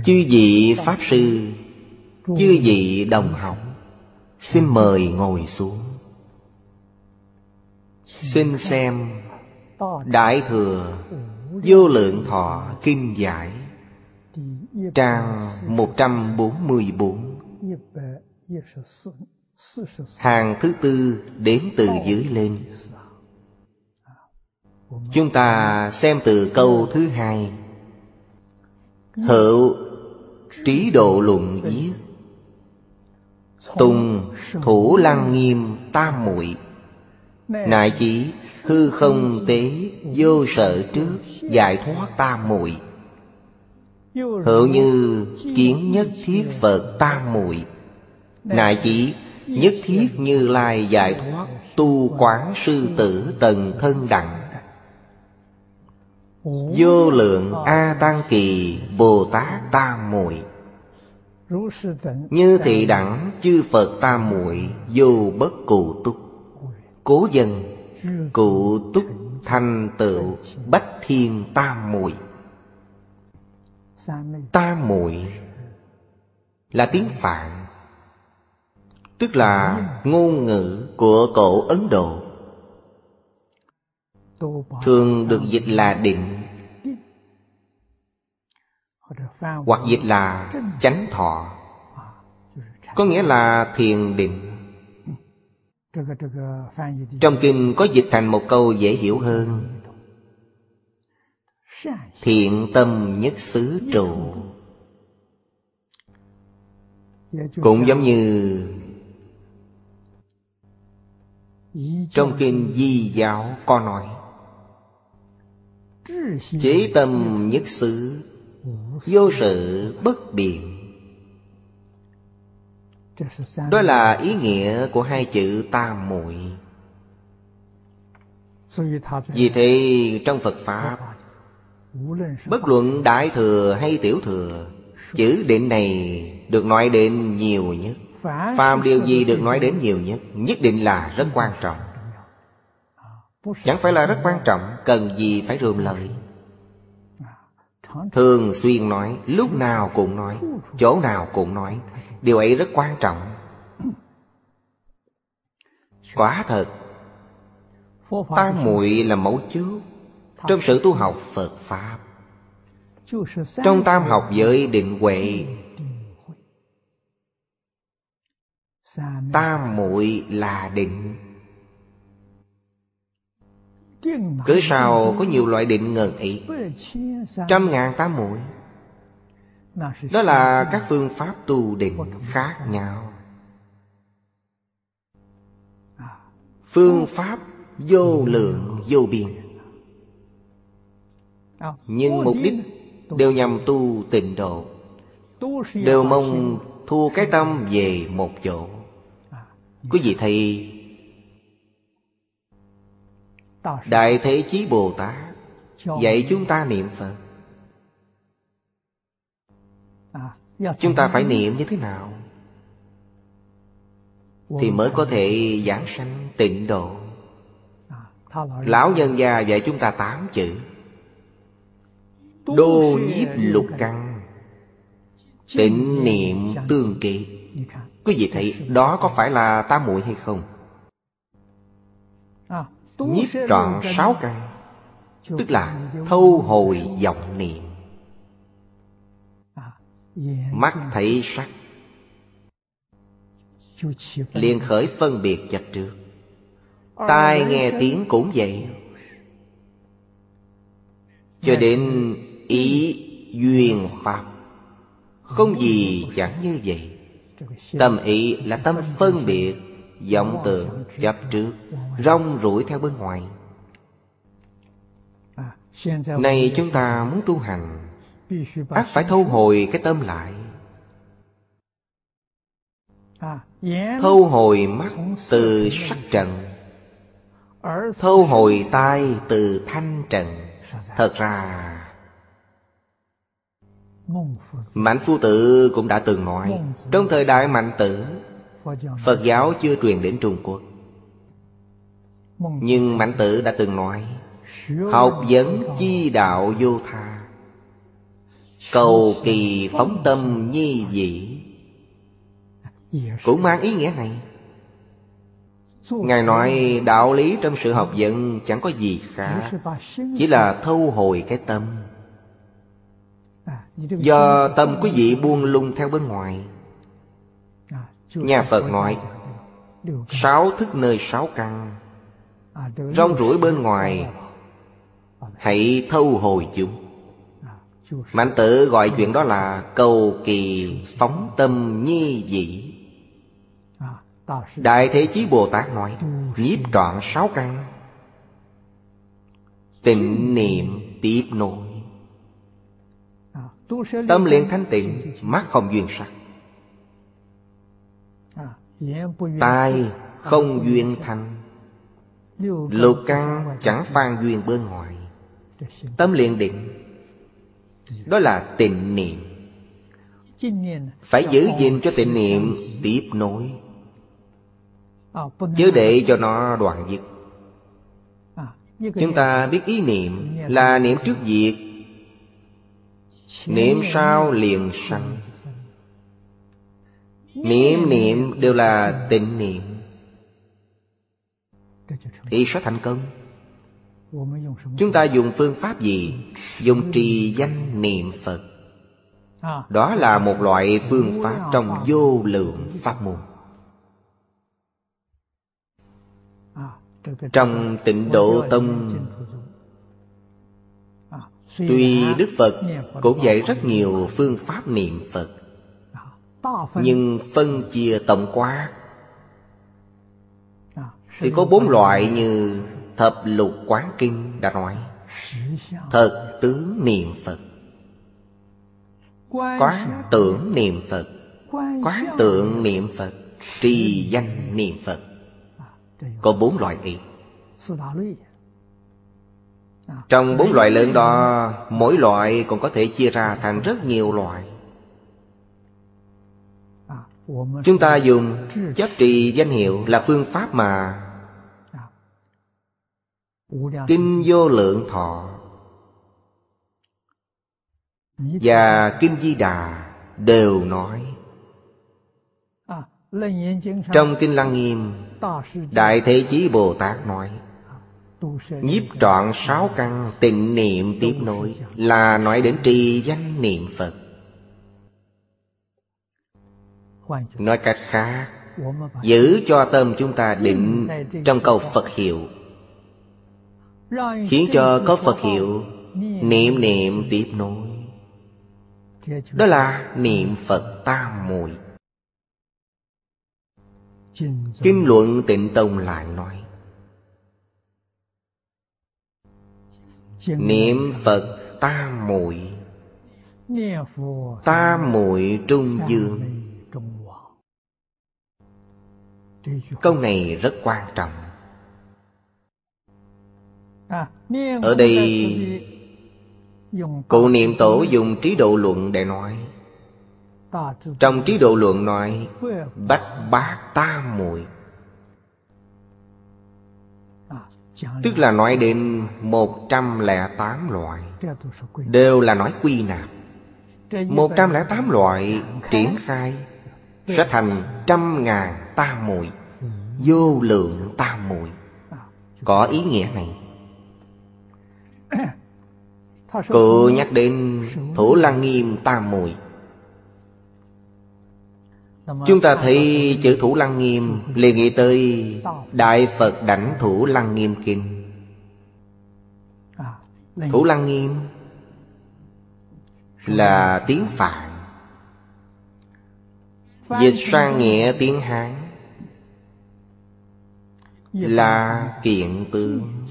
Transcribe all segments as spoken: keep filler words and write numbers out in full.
Chư vị Pháp Sư, chư vị đồng học, xin mời ngồi xuống. Xin xem Đại Thừa Vô Lượng Thọ Kinh Giải, trang một trăm bốn mươi bốn, hàng thứ tư đếm từ dưới lên. Chúng ta xem từ câu thứ hai. Hữu Trí Độ Luận viết: Tùng Thủ Lăng Nghiêm tam muội, nại chỉ hư không tế vô sở trước giải thoát tam muội. Hữu như kiến nhất thiết Phật tam muội, nại chỉ nhất thiết Như Lai giải thoát tu quán sư tử tần thân đẳng. Vô lượng A Tăng Kỳ Bồ Tát tam muội, như thị đẳng chư Phật tam muội vô bất cụ túc. Cố dân cụ túc thành tựu bách thiên tam muội. Tam muội là tiếng Phạn, tức là ngôn ngữ của cổ Ấn Độ, thường được dịch là định, hoặc dịch là chánh thọ, có nghĩa là thiền định. Trong kinh có dịch thành một câu dễ hiểu hơn: thiện tâm nhất xứ trụ. Cũng giống như trong kinh Di Giáo có nói: chế tâm nhất xứ, vô sự bất biện. Đó là ý nghĩa của hai chữ tam muội. Vì thế trong Phật Pháp, bất luận Đại Thừa hay Tiểu Thừa, chữ định này được nói đến nhiều nhất. Phàm điều gì được nói đến nhiều nhất, nhất định là rất quan trọng. Chẳng phải là rất quan trọng, cần gì phải rườm lời. Thường xuyên nói, lúc nào cũng nói, chỗ nào cũng nói. Điều ấy rất quan trọng. Quả thật, tam muội là mấu chốt trong sự tu học Phật Pháp. Trong tam học giới định huệ, tam muội là định. Cớ sao có nhiều loại định ngần ấy, trăm ngàn tam muội. Đó là các phương pháp tu định khác nhau. Phương pháp vô lượng vô biên, nhưng mục đích đều nhằm tu tịnh độ, đều mong thu cái tâm về một chỗ. Quý vị thấy Đại Thế Chí Bồ Tát dạy chúng ta niệm Phật, chúng ta phải niệm như thế nào thì mới có thể giảng sanh tịnh độ? Lão nhân gia dạy chúng ta tám chữ: đô nhiếp lục căn, tịnh niệm tương kỳ. Quý vị thấy đó có phải là tam muội hay không? Nhiếp trọn sáu căn, tức là thâu hồi vọng niệm. Mắt thấy sắc liền khởi phân biệt chấp trước. Tai nghe tiếng cũng vậy. Cho đến ý duyên pháp, không gì chẳng như vậy. Tâm ý là tâm phân biệt, vọng tưởng chấp trước, rong ruổi theo bên ngoài. Này chúng ta muốn tu hành, ắt phải thu hồi cái tâm lại. Thu hồi mắt từ sắc trần, thu hồi tai từ thanh trần. Thật ra Mạnh Phu Tử cũng đã từng nói, trong thời đại Mạnh Tử, Phật giáo chưa truyền đến Trung Quốc, nhưng Mạnh Tử đã từng nói: học vấn chi đạo vô tha, cầu kỳ phóng tâm nhi vị cũng mang ý nghĩa này. Ngài nói đạo lý trong sự học vấn chẳng có gì khác, chỉ là thâu hồi cái tâm. Do tâm quý vị buông lung theo bên ngoài. Nhà Phật nói sáu thức nơi sáu căn, rong ruổi bên ngoài, hãy thâu hồi chúng. Mạnh Tử gọi chuyện đó là cầu kỳ phóng tâm nhi vị. Đại Thế Chí Bồ Tát nói nhiếp trọn sáu căn, tịnh niệm tiếp nối. Tâm liền thanh tịnh, mắt không duyên sắc, tai không duyên thanh, lục căn chẳng phan duyên bên ngoài. Tâm liền định, đó là tịnh niệm. Phải giữ gìn cho tịnh niệm tiếp nối, chứ để cho nó đoạn dứt. Chúng ta biết ý niệm là niệm trước diệt, niệm sau liền sanh. Niệm niệm đều là tịnh niệm thì sẽ thành công. Chúng ta dùng phương pháp gì? Dùng trì danh niệm Phật. Đó là một loại phương pháp trong vô lượng pháp môn. Trong Tịnh Độ Tông, tuy Đức Phật cũng dạy rất nhiều phương pháp niệm Phật, nhưng phân chia tổng quát thì có bốn loại như Thập Lục Quán Kinh đã nói. Thật tướng niệm Phật, quán tưởng niệm Phật, quán tượng niệm Phật, trì danh niệm Phật. Có bốn loại ý. Trong bốn loại lớn đó, mỗi loại còn có thể chia ra thành rất nhiều loại. Chúng ta dùng chấp trì danh hiệu là phương pháp mà Kinh Vô Lượng Thọ và Kinh Di Đà đều nói. Trong Kinh Lăng Nghiêm, Đại Thế Chí Bồ Tát nói nhiếp trọn sáu căn, tịnh niệm tiếp nối, là nói đến trì danh niệm Phật. Nói cách khác, giữ cho tâm chúng ta định trong câu Phật hiệu, khiến cho có Phật hiệu niệm niệm tiếp nối. Đó là niệm Phật tam muội. Kinh luận Tịnh Tông lại nói niệm Phật tam muội, tam muội trung dương. Câu này rất quan trọng. Ở đây Cụ Niệm Tổ dùng Trí Độ Luận để nói. Trong Trí Độ Luận nói bách bát tam muội, tức là nói đến một trăm lẻ tám loại, đều là nói quy nạp. Một trăm lẻ tám loại triển khai sẽ thành trăm ngàn tam muội, vô lượng tam muội. Có ý nghĩa này. Cụ nhắc đến Thủ Lăng Nghiêm tam muội. Chúng ta thấy chữ Thủ Lăng Nghiêm liền nghĩ tới Đại Phật Đảnh Thủ Lăng Nghiêm Kinh. Thủ Lăng Nghiêm là tiếng Phạn, dịch sang nghĩa tiếng Hán là kiện tướng.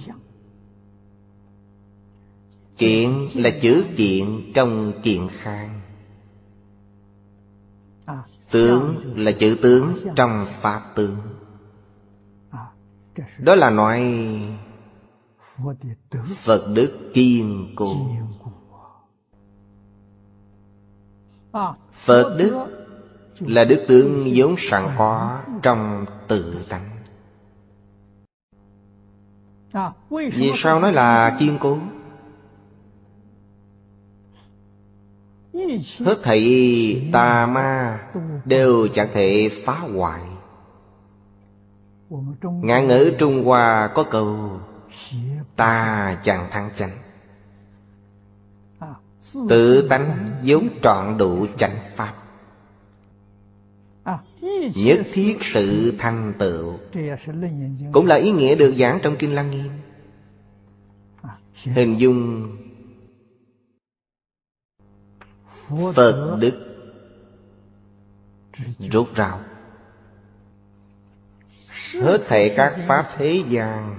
Kiện là chữ kiện trong kiện khang, tướng là chữ tướng trong pháp tướng. Đó là nói Phật đức kiên cố. Phật đức là đức tướng vốn sẵn có trong tự tánh. Vì sao nói là kiên cố? hết thảy tà ma đều chẳng thể phá hoại. Ngạn ngữ Trung Hoa có câu tà chẳng thắng chánh. Tự tánh vốn trọn đủ chánh pháp, nhất thiết sự thành tựu, cũng là ý nghĩa được giảng trong Kinh Lăng Nghiêm. Hình dung Phật đức rốt ráo. Hết thảy các pháp thế gian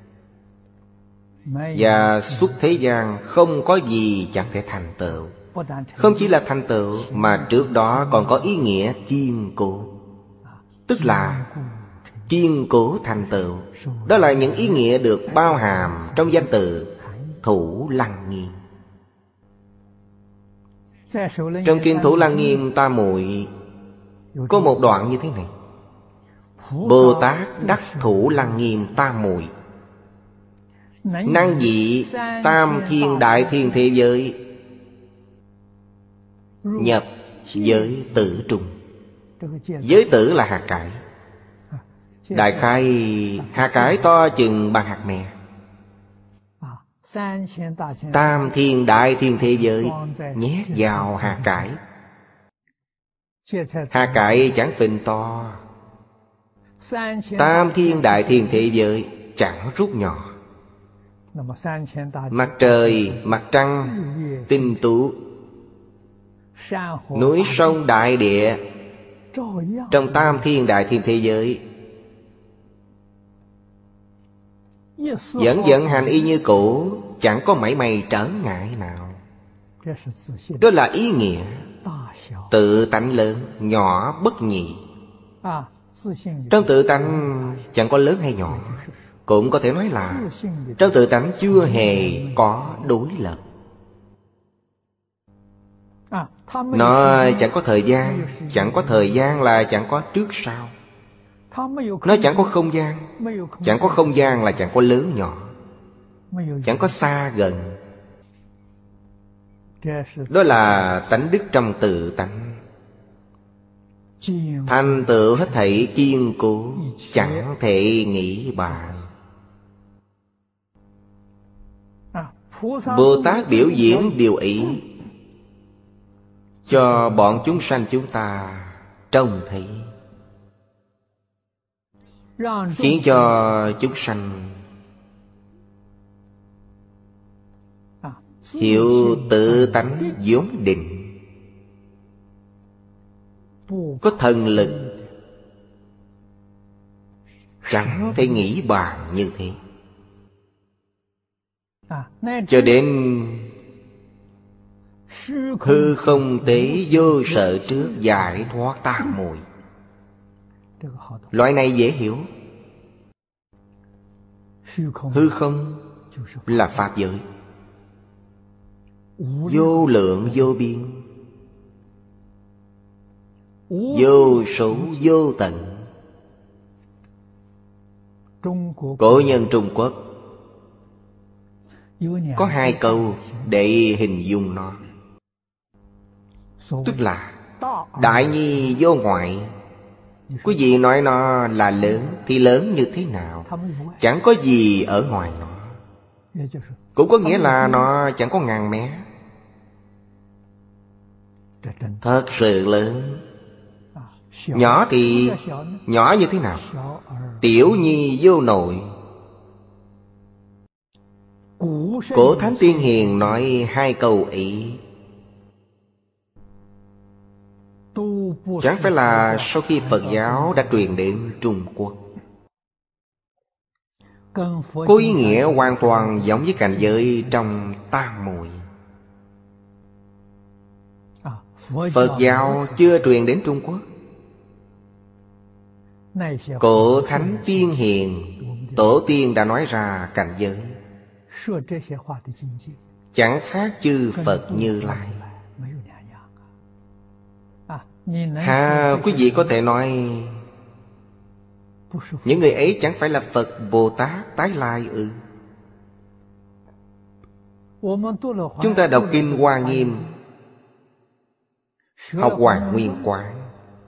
và xuất thế gian không có gì chẳng thể thành tựu. Không chỉ là thành tựu mà trước đó còn có ý nghĩa kiên cố, tức là kiên cố thành tựu. Đó là những ý nghĩa được bao hàm trong danh từ Thủ Lăng Nghiêm. Trong Kinh Thủ Lăng Nghiêm Tam Muội có một đoạn như thế này: Bồ Tát đắc Thủ Lăng Nghiêm Tam Muội, năng dị tam thiên đại thiên thế giới, nhập giới tử trung. Giới tử là hạt cải. Đại khai hạt cải to chừng bằng hạt mè. Tam thiên đại thiên thế giới nhét vào hạt cải. Hạt cải chẳng phình to, tam thiên đại thiên thế giới chẳng rút nhỏ. Mặt trời, mặt trăng, tinh tú, núi sông đại địa, trong tam thiên đại thiên thế giới vẫn vận hành y như cũ, chẳng có mảy may trở ngại nào. Đó là ý nghĩa tự tánh lớn, nhỏ bất nhị. Trong tự tánh chẳng có lớn hay nhỏ. Cũng có thể nói là trong tự tánh chưa hề có đối lập. Nó chẳng có thời gian. Chẳng có thời gian là chẳng có trước sau. Nó chẳng có không gian. Chẳng có không gian là chẳng có lớn nhỏ. Chẳng có xa gần. Đó là tánh đức trong tự tánh. Thành tựu hết thảy kiên cố, chẳng thể nghĩ bàn. Bồ Tát biểu diễn điều ý cho bọn chúng sanh chúng ta trông thấy, khiến cho chúng sanh hiểu tự tánh vốn định, có thần lực, chẳng thể nghĩ bàn như thế. Cho đến hư không tế vô sở trước giải thoát tam muội. Loại này dễ hiểu. Hư không là pháp giới, vô lượng vô biên, vô số vô tận. Cổ nhân Trung Quốc có hai câu để hình dung nó, tức là đại nhi vô ngoại. Quý vị nói nó là lớn thì lớn như thế nào? Chẳng có gì ở ngoài nó. Cũng có nghĩa là nó chẳng có ngàn mé. Thật sự lớn. Nhỏ thì nhỏ như thế nào? Tiểu nhi vô nội. Cổ Thánh Tiên Hiền nói hai câu ý, chẳng phải là sau khi Phật giáo đã truyền đến Trung Quốc. Có ý nghĩa hoàn toàn giống với cảnh giới trong tam muội. Phật giáo chưa truyền đến Trung Quốc. Cổ Thánh Tiên Hiền, tổ tiên đã nói ra cảnh giới, chẳng khác chư Phật Như Lai. Ha, quý vị có thể nói những người ấy chẳng phải là Phật Bồ Tát tái lai ư? Ừ. Chúng ta đọc Kinh Hoa Nghiêm học Hoàn Nguyên Quán,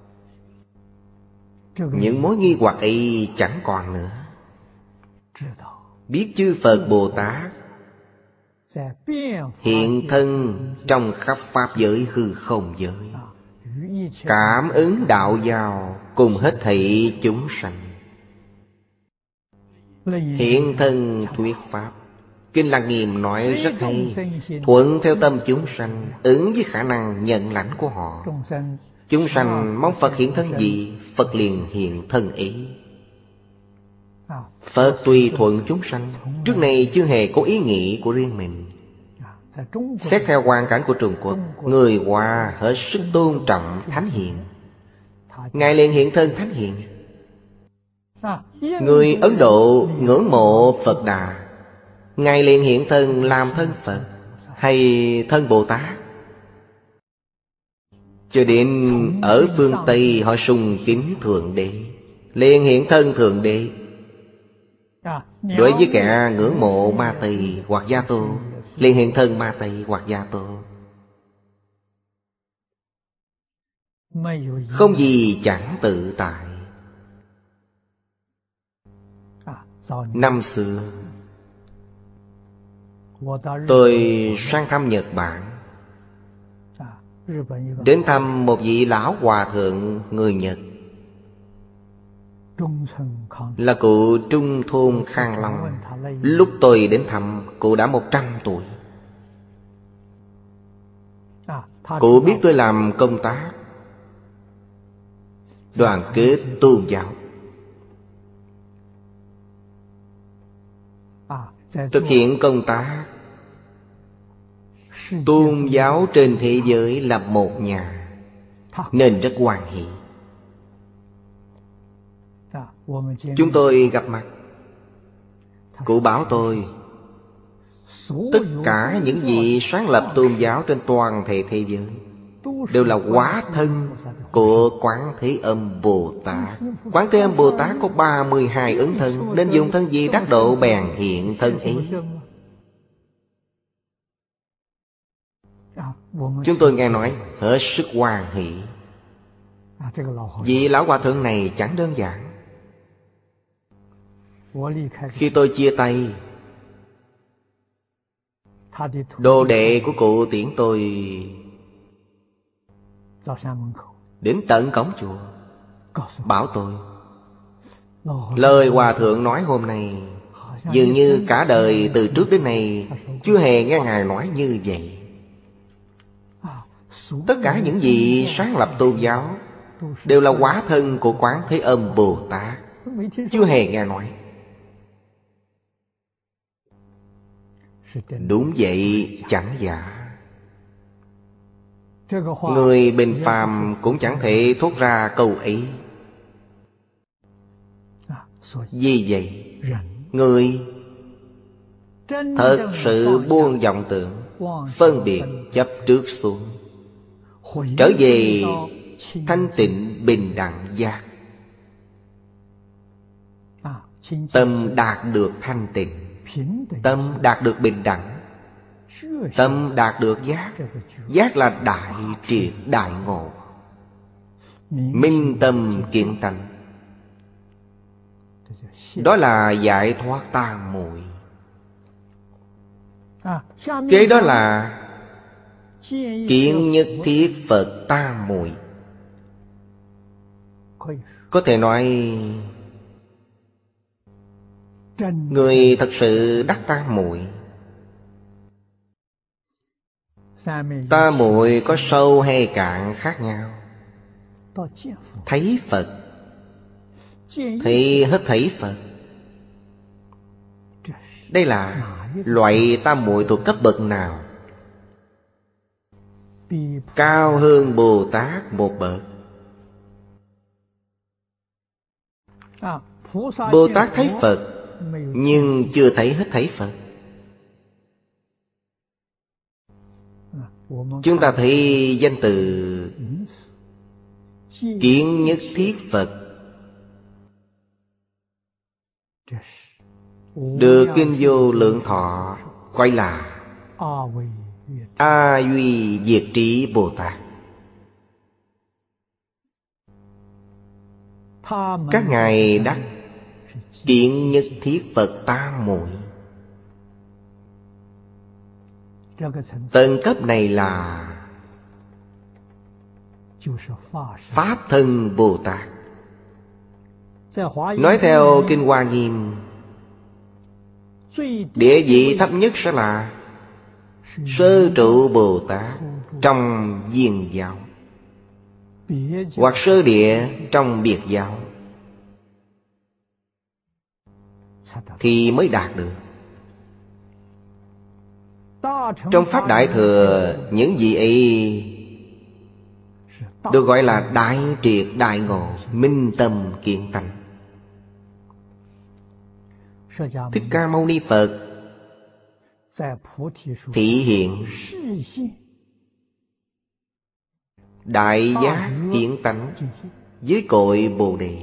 những mối nghi hoặc ấy chẳng còn nữa. Biết chư Phật Bồ Tát hiện thân trong khắp pháp giới hư không giới, cảm ứng đạo giao cùng hết thảy chúng sanh. Hiện thân thuyết pháp, Kinh Lăng Nghiêm nói rất hay, thuận theo tâm chúng sanh, ứng với khả năng nhận lãnh của họ. Chúng sanh mong Phật hiện thân gì, Phật liền hiện thân ấy. Phật tùy thuận chúng sanh, trước này chưa hề có ý nghĩ của riêng mình. Xét theo hoàn cảnh của Trung Quốc, người Hoa hết sức tôn trọng Thánh Hiền, Ngài liền hiện thân Thánh Hiền. Người Ấn Độ ngưỡng mộ Phật Đà, Ngài liền hiện thân làm thân Phật hay thân Bồ Tát. Cho đến ở phương Tây họ sùng kính Thượng Đế, liền hiện thân Thượng Đế. Đối với kẻ ngưỡng mộ Ma Tỳ hoặc Gia Tô, liền hiện thân Ma Tỳ hoặc Gia Tô. Không gì chẳng tự tại. Năm xưa tôi sang thăm Nhật Bản, đến thăm một vị lão hòa thượng người Nhật, là cụ Trung Thôn Khang Long. Lúc tôi đến thăm, cụ đã một trăm tuổi. Cụ biết tôi làm công tác đoàn kết tôn giáo, thực hiện công tác tôn giáo trên thế giới lập một nhà, nên rất hoan hỷ. Chúng tôi gặp mặt, cụ bảo tôi tất cả những vị sáng lập tôn giáo trên toàn thể thế giới đều là hóa thân của Quán Thế Âm Bồ Tát. Quán Thế Âm Bồ Tát có ba mươi hai ứng thân, nên dùng thân gì đắc độ bèn hiện thân ấy. Chúng tôi nghe nói hết sức hoan hỷ. Vị lão hòa thượng này chẳng đơn giản. Khi tôi chia tay, đồ đệ của cụ tiễn tôi đến tận cổng chùa, bảo tôi lời hòa thượng nói hôm nay dường như cả đời từ trước đến nay chưa hề nghe ngài nói như vậy. Tất cả những gì sáng lập tôn giáo đều là hóa thân của Quán Thế Âm Bồ Tát, chưa hề nghe nói. Đúng vậy, chẳng giả. Người bình phàm cũng chẳng thể thốt ra câu ấy. Vì vậy, người thật sự buông vọng tưởng, phân biệt chấp trước xuống, trở về thanh tịnh bình đẳng giác. Tâm đạt được thanh tịnh, tâm đạt được bình đẳng, tâm đạt được giác. Giác là đại triệt đại ngộ, minh tâm kiến tánh. Đó là giải thoát tam muội. Kế đó là kiến nhất thiết Phật tam muội. Có thể nói người thật sự đắc tam muội. Tam muội có sâu hay cạn khác nhau. Thấy Phật, thấy hết thảy Phật. Đây là loại tam muội thuộc cấp bậc nào? Cao hơn Bồ Tát một bậc. Bồ Tát thấy Phật nhưng chưa thấy hết thảy Phật. Chúng ta thấy danh từ kiến nhất thiết Phật được Kinh Vô Lượng Thọ gọi là A Duy Diệt Trí Bồ Tát. Các ngài đắc Kiến Nhất Thiết Phật Tam Muội. Tầng cấp này là Pháp Thân Bồ Tát. Nói theo Kinh Hoa Nghiêm, địa vị thấp nhất sẽ là Sơ Trụ Bồ Tát trong Viên Giáo, hoặc Sơ Địa trong Biệt Giáo, thì mới đạt được. Trong Pháp Đại Thừa, những vị ấy được gọi là đại triệt đại ngộ, minh tâm kiến tánh. Thích Ca Mâu Ni Phật thị hiện đại giác kiến tánh với cội Bồ Đề,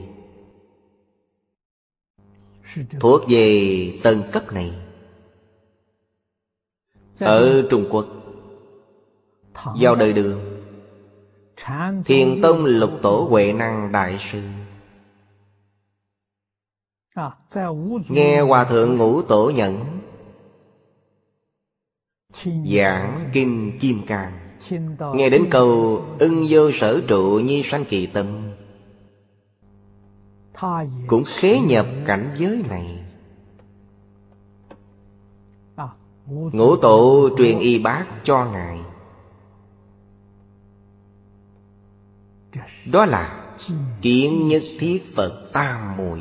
thuộc về tầng cấp này. Ở Trung Quốc, vào đời Đường, Thiền Tông Lục Tổ Huệ Năng Đại Sư nghe Hòa Thượng Ngũ Tổ Nhẫn giảng Kinh Kim Cang, nghe đến câu ưng vô sở trụ nhi sanh kỳ tâm, cũng khế nhập cảnh giới này. Ngũ Tổ truyền y bát cho ngài. Đó là Kiến Nhất Thiết Phật Tam Muội.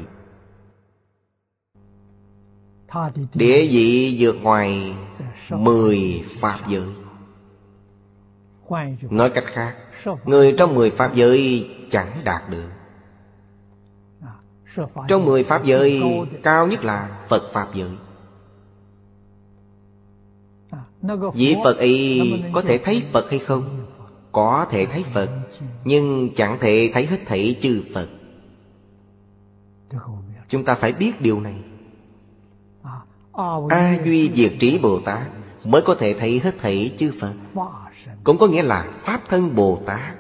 Địa vị vượt ngoài mười pháp giới. Nói cách khác, người trong mười pháp giới chẳng đạt được. Trong mười pháp giới, cao nhất là Phật Pháp giới. Vị Phật ấy có thể thấy Phật hay không? Có thể thấy Phật, nhưng chẳng thể thấy hết thảy chư Phật. Chúng ta phải biết điều này. A Duy Diệt Trí Bồ Tát mới có thể thấy hết thảy chư Phật, cũng có nghĩa là Pháp Thân Bồ Tát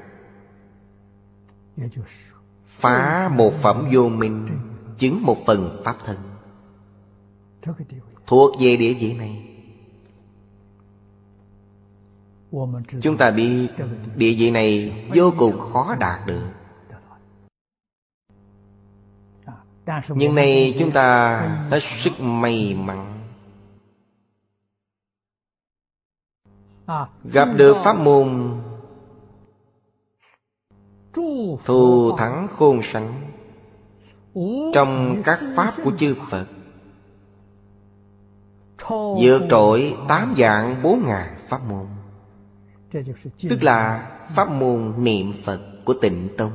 phá một phẩm vô minh, chứng một phần Pháp Thân, thuộc về địa vị này. Chúng ta biết địa vị này vô cùng khó đạt được. Nhưng nay chúng ta hết sức may mắn, gặp được pháp môn thù thắng khôn sánh trong các pháp của chư Phật, vượt trội tám vạn bốn ngàn pháp môn. Tức là pháp môn niệm Phật của Tịnh Tông.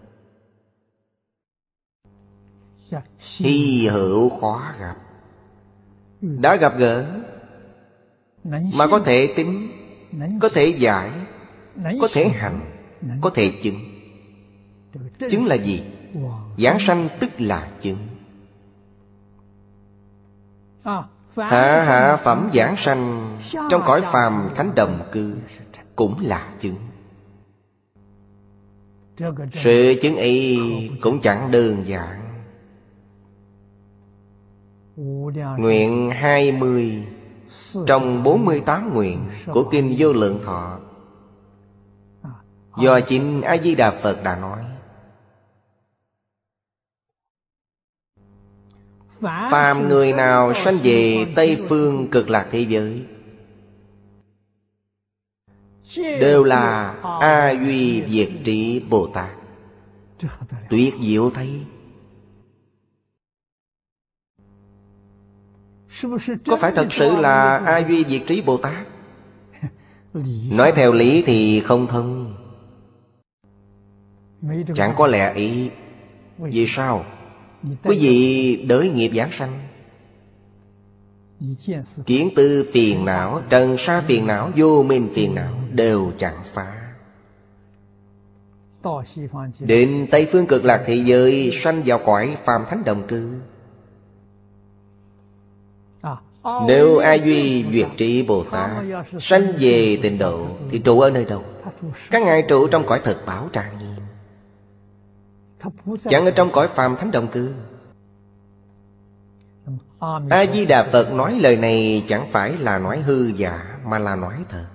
Hy hữu khó gặp. Đã gặp gỡ mà có thể tính, có thể giải, có thể hành, có thể chứng. Chứng là gì? Giảng sanh tức là chứng. Hạ hạ phẩm giảng sanh trong cõi phàm thánh đồng cư cũng là chứng. Sự chứng ấy cũng chẳng đơn giản. Nguyện hai mươi trong bốn mươi tám nguyện của Kinh Vô Lượng Thọ, do chính A Di Đà Phật đã nói: phàm người nào sanh về Tây Phương Cực Lạc thế giới đều là A Duy Diệt Trí Bồ Tát. Tuyệt diệu thấy. Có phải thật sự là A Duy Diệt Trí Bồ Tát? Nói theo lý thì không thông, chẳng có lẽ ý. Vì sao? Quý vị đới nghiệp giảng sanh, kiến tư phiền não, trần sa phiền não, vô minh phiền não đều chẳng phá. Đến Tây Phương Cực Lạc thế giới, sanh vào cõi phàm thánh đồng cư. Nếu A Duy Duyệt Trí Bồ Tát sanh về Tịnh Độ thì trụ ở nơi đâu? Các ngài trụ trong cõi thực bảo trang nghiêm. chẳng ở trong cõi phàm thánh đồng cư. A-di-đà Phật nói lời này chẳng phải là nói hư giả, mà là nói thật.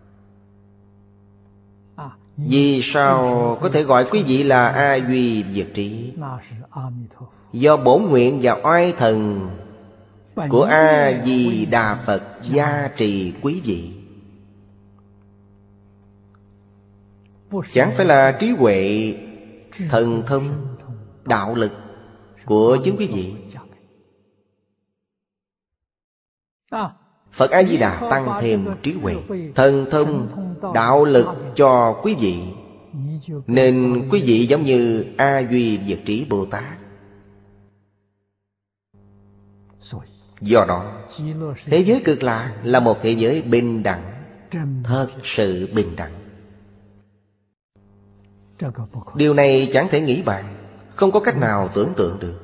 Vì sao có thể gọi quý vị là A Duy Diệt Trí? Do bổn nguyện và oai thần của A-di-đà Phật gia trì quý vị. Chẳng phải là trí huệ, thần thông, đạo lực của chính quý vị. Phật A-di-đà tăng thêm trí huệ, thần thông, đạo lực cho quý vị, nên quý vị giống như A Duy Diệt Trí Bồ Tát. Do đó, thế giới cực lạc là một thế giới bình đẳng, thật sự bình đẳng. Điều này chẳng thể nghĩ bàn, không có cách nào tưởng tượng được.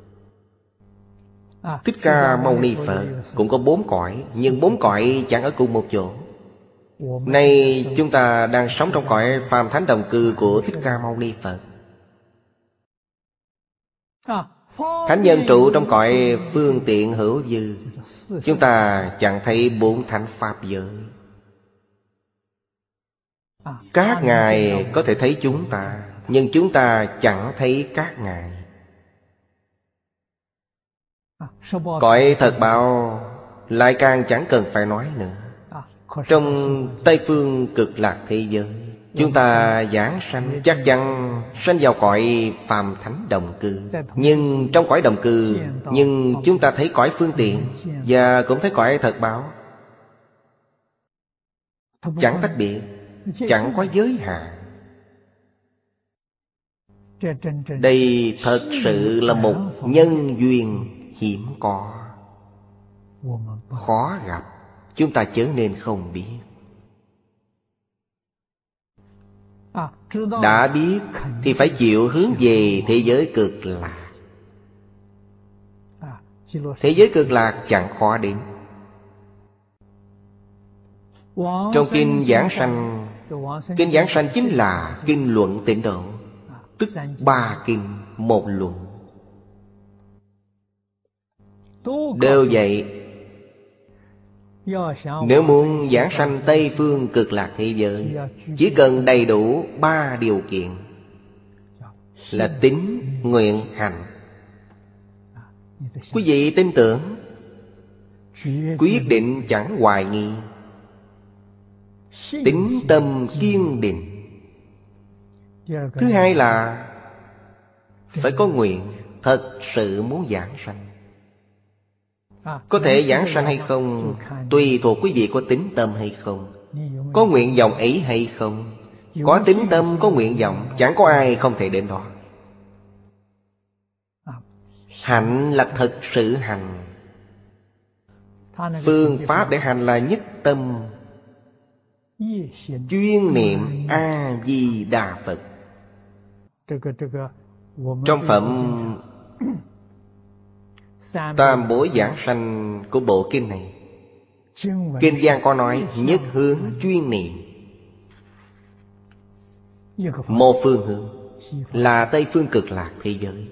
Thích Ca Mâu Ni Phật cũng có bốn cõi, nhưng bốn cõi chẳng ở cùng một chỗ. Nay chúng ta đang sống trong cõi phàm thánh đồng cư của Thích Ca Mâu Ni Phật. Thánh nhân trụ trong cõi phương tiện hữu dư. Chúng ta chẳng thấy bốn thánh pháp giới. Các ngài có thể thấy chúng ta, nhưng chúng ta chẳng thấy các ngài. Cõi thật báo lại càng chẳng cần phải nói nữa. Trong Tây Phương Cực Lạc thế giới, chúng ta giảng sanh chắc chắn sanh vào cõi phàm thánh đồng cư. Nhưng trong cõi đồng cư, nhưng chúng ta thấy cõi phương tiện và cũng thấy cõi thật báo, chẳng tách biệt, chẳng có giới hạn. Đây thật sự là một nhân duyên hiếm có, khó gặp. Chúng ta chớ nên không biết. Đã biết thì phải chịu hướng về thế giới cực lạc. Thế giới cực lạc chẳng khó đến. Trong kinh Giảng Sanh, kinh Giảng Sanh chính là kinh luận Tịnh Độ, tức ba kinh một luận. Đều vậy. Nếu muốn giảng sanh Tây Phương Cực Lạc thế giới, chỉ cần đầy đủ ba điều kiện là tín, nguyện, hành. Quý vị tin tưởng, quyết định chẳng hoài nghi, tín tâm kiên định. Thứ hai là phải có nguyện, thật sự muốn giảng sanh. Có thể giảng sanh hay không tùy thuộc quý vị có tín tâm hay không, có nguyện vọng ấy hay không. Có tín tâm, có nguyện vọng, chẳng có ai không thể đến đó. Hạnh là thật sự hành. Phương pháp để hành là nhất tâm chuyên niệm A-di-đà Phật. Trong phẩm Tam Bối Giảng Sanh của bộ kinh này, kinh văn có nói nhất hướng chuyên niệm. Một phương hướng là Tây Phương Cực Lạc thế giới.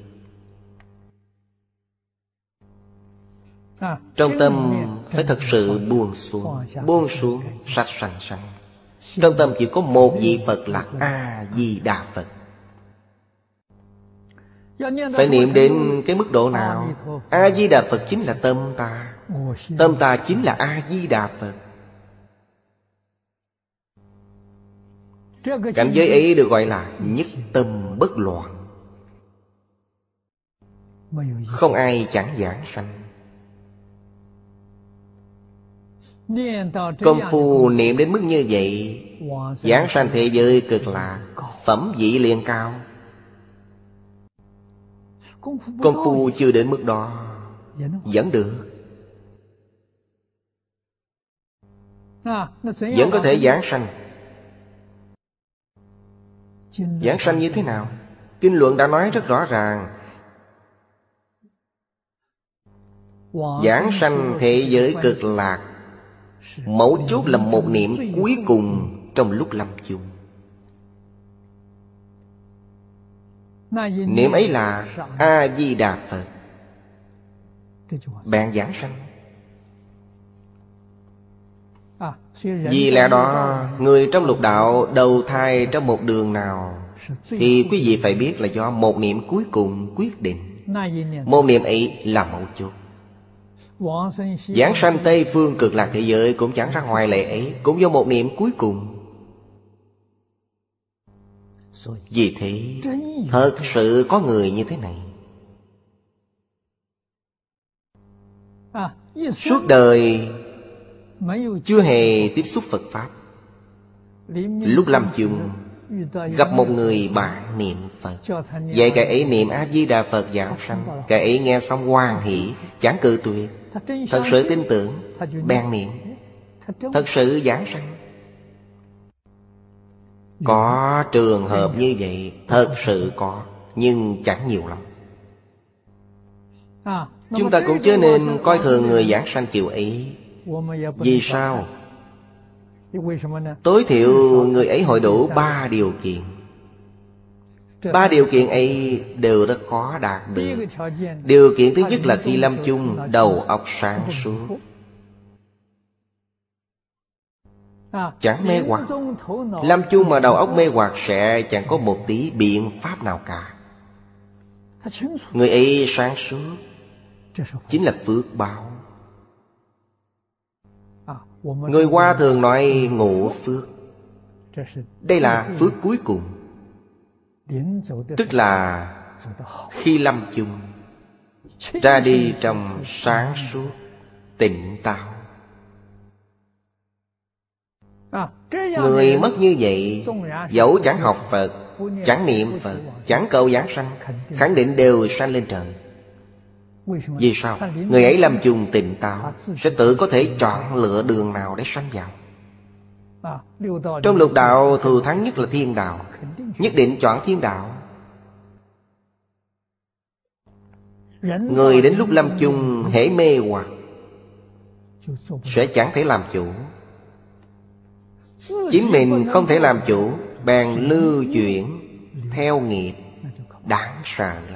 Trong tâm phải thật sự buông xuống, buông xuống sạch sành sanh. Trong tâm chỉ có một vị Phật là A-di-đà Phật. Phải niệm đến cái mức độ nào? A-di-đà Phật chính là tâm ta, tâm ta chính là A-di-đà Phật. Cảnh giới ấy được gọi là nhất tâm bất loạn. Không ai chẳng giảng sanh. Công phu niệm đến mức như vậy, giảng sanh thế giới cực lạc, phẩm vị liền cao. Công phu chưa đến mức đó vẫn được, vẫn có thể giảng sanh. Giảng sanh như thế nào? Kinh luận đã nói rất rõ ràng. Giảng sanh thế giới cực lạc, mấu chốt là một niệm cuối cùng trong lúc lâm chung. Niệm ấy là A-di-đà Phật. Bạn giảng sanh. Vì lẽ đó, người trong lục đạo đầu thai trong một đường nào thì quý vị phải biết là do một niệm cuối cùng quyết định. Một niệm ấy là mấu chốt. Giảng sanh Tây Phương Cực Lạc thế giới cũng chẳng ra ngoài lệ ấy, cũng do một niệm cuối cùng. Vì thế, thật sự có người như thế này. Suốt đời chưa hề tiếp xúc Phật Pháp. Lúc lâm chung gặp một người bạn niệm Phật, vậy kẻ ấy niệm A-di-đà Phật giảng sanh. Kẻ ấy nghe xong hoan hỷ, chẳng cự tuyệt, thật sự tin tưởng, bèn niệm, thật sự giảng sanh. Có trường hợp như vậy, thật sự có, nhưng chẳng nhiều lắm. Chúng ta cũng chớ nên coi thường người giảng sanh kiểu ấy. Vì sao? Tối thiểu người ấy hội đủ ba điều kiện. Ba điều kiện ấy đều rất khó đạt được. Điều kiện thứ nhất là khi lâm chung đầu óc sáng suốt, chẳng mê hoặc. Lâm chung mà đầu óc mê hoặc sẽ chẳng có một tí biện pháp nào cả. Người ấy sáng suốt chính là phước báo. Người Hoa thường nói ngũ phước. Đây là phước cuối cùng, tức là khi lâm chung ra đi trong sáng suốt, tỉnh táo. Người mất như vậy, dẫu chẳng học Phật, chẳng niệm Phật, chẳng cầu giảng sanh, khẳng định đều sanh lên trời. Vì sao? Người ấy lâm chung tỉnh táo, sẽ tự có thể chọn lựa đường nào để sanh vào. Trong lục đạo thù thắng nhất là thiên đạo, nhất định chọn thiên đạo. Người đến lúc lâm chung hễ mê hoặc sẽ chẳng thể làm chủ. Chính mình không thể làm chủ, bèn lưu chuyển theo nghiệp, đáng sợ lắm.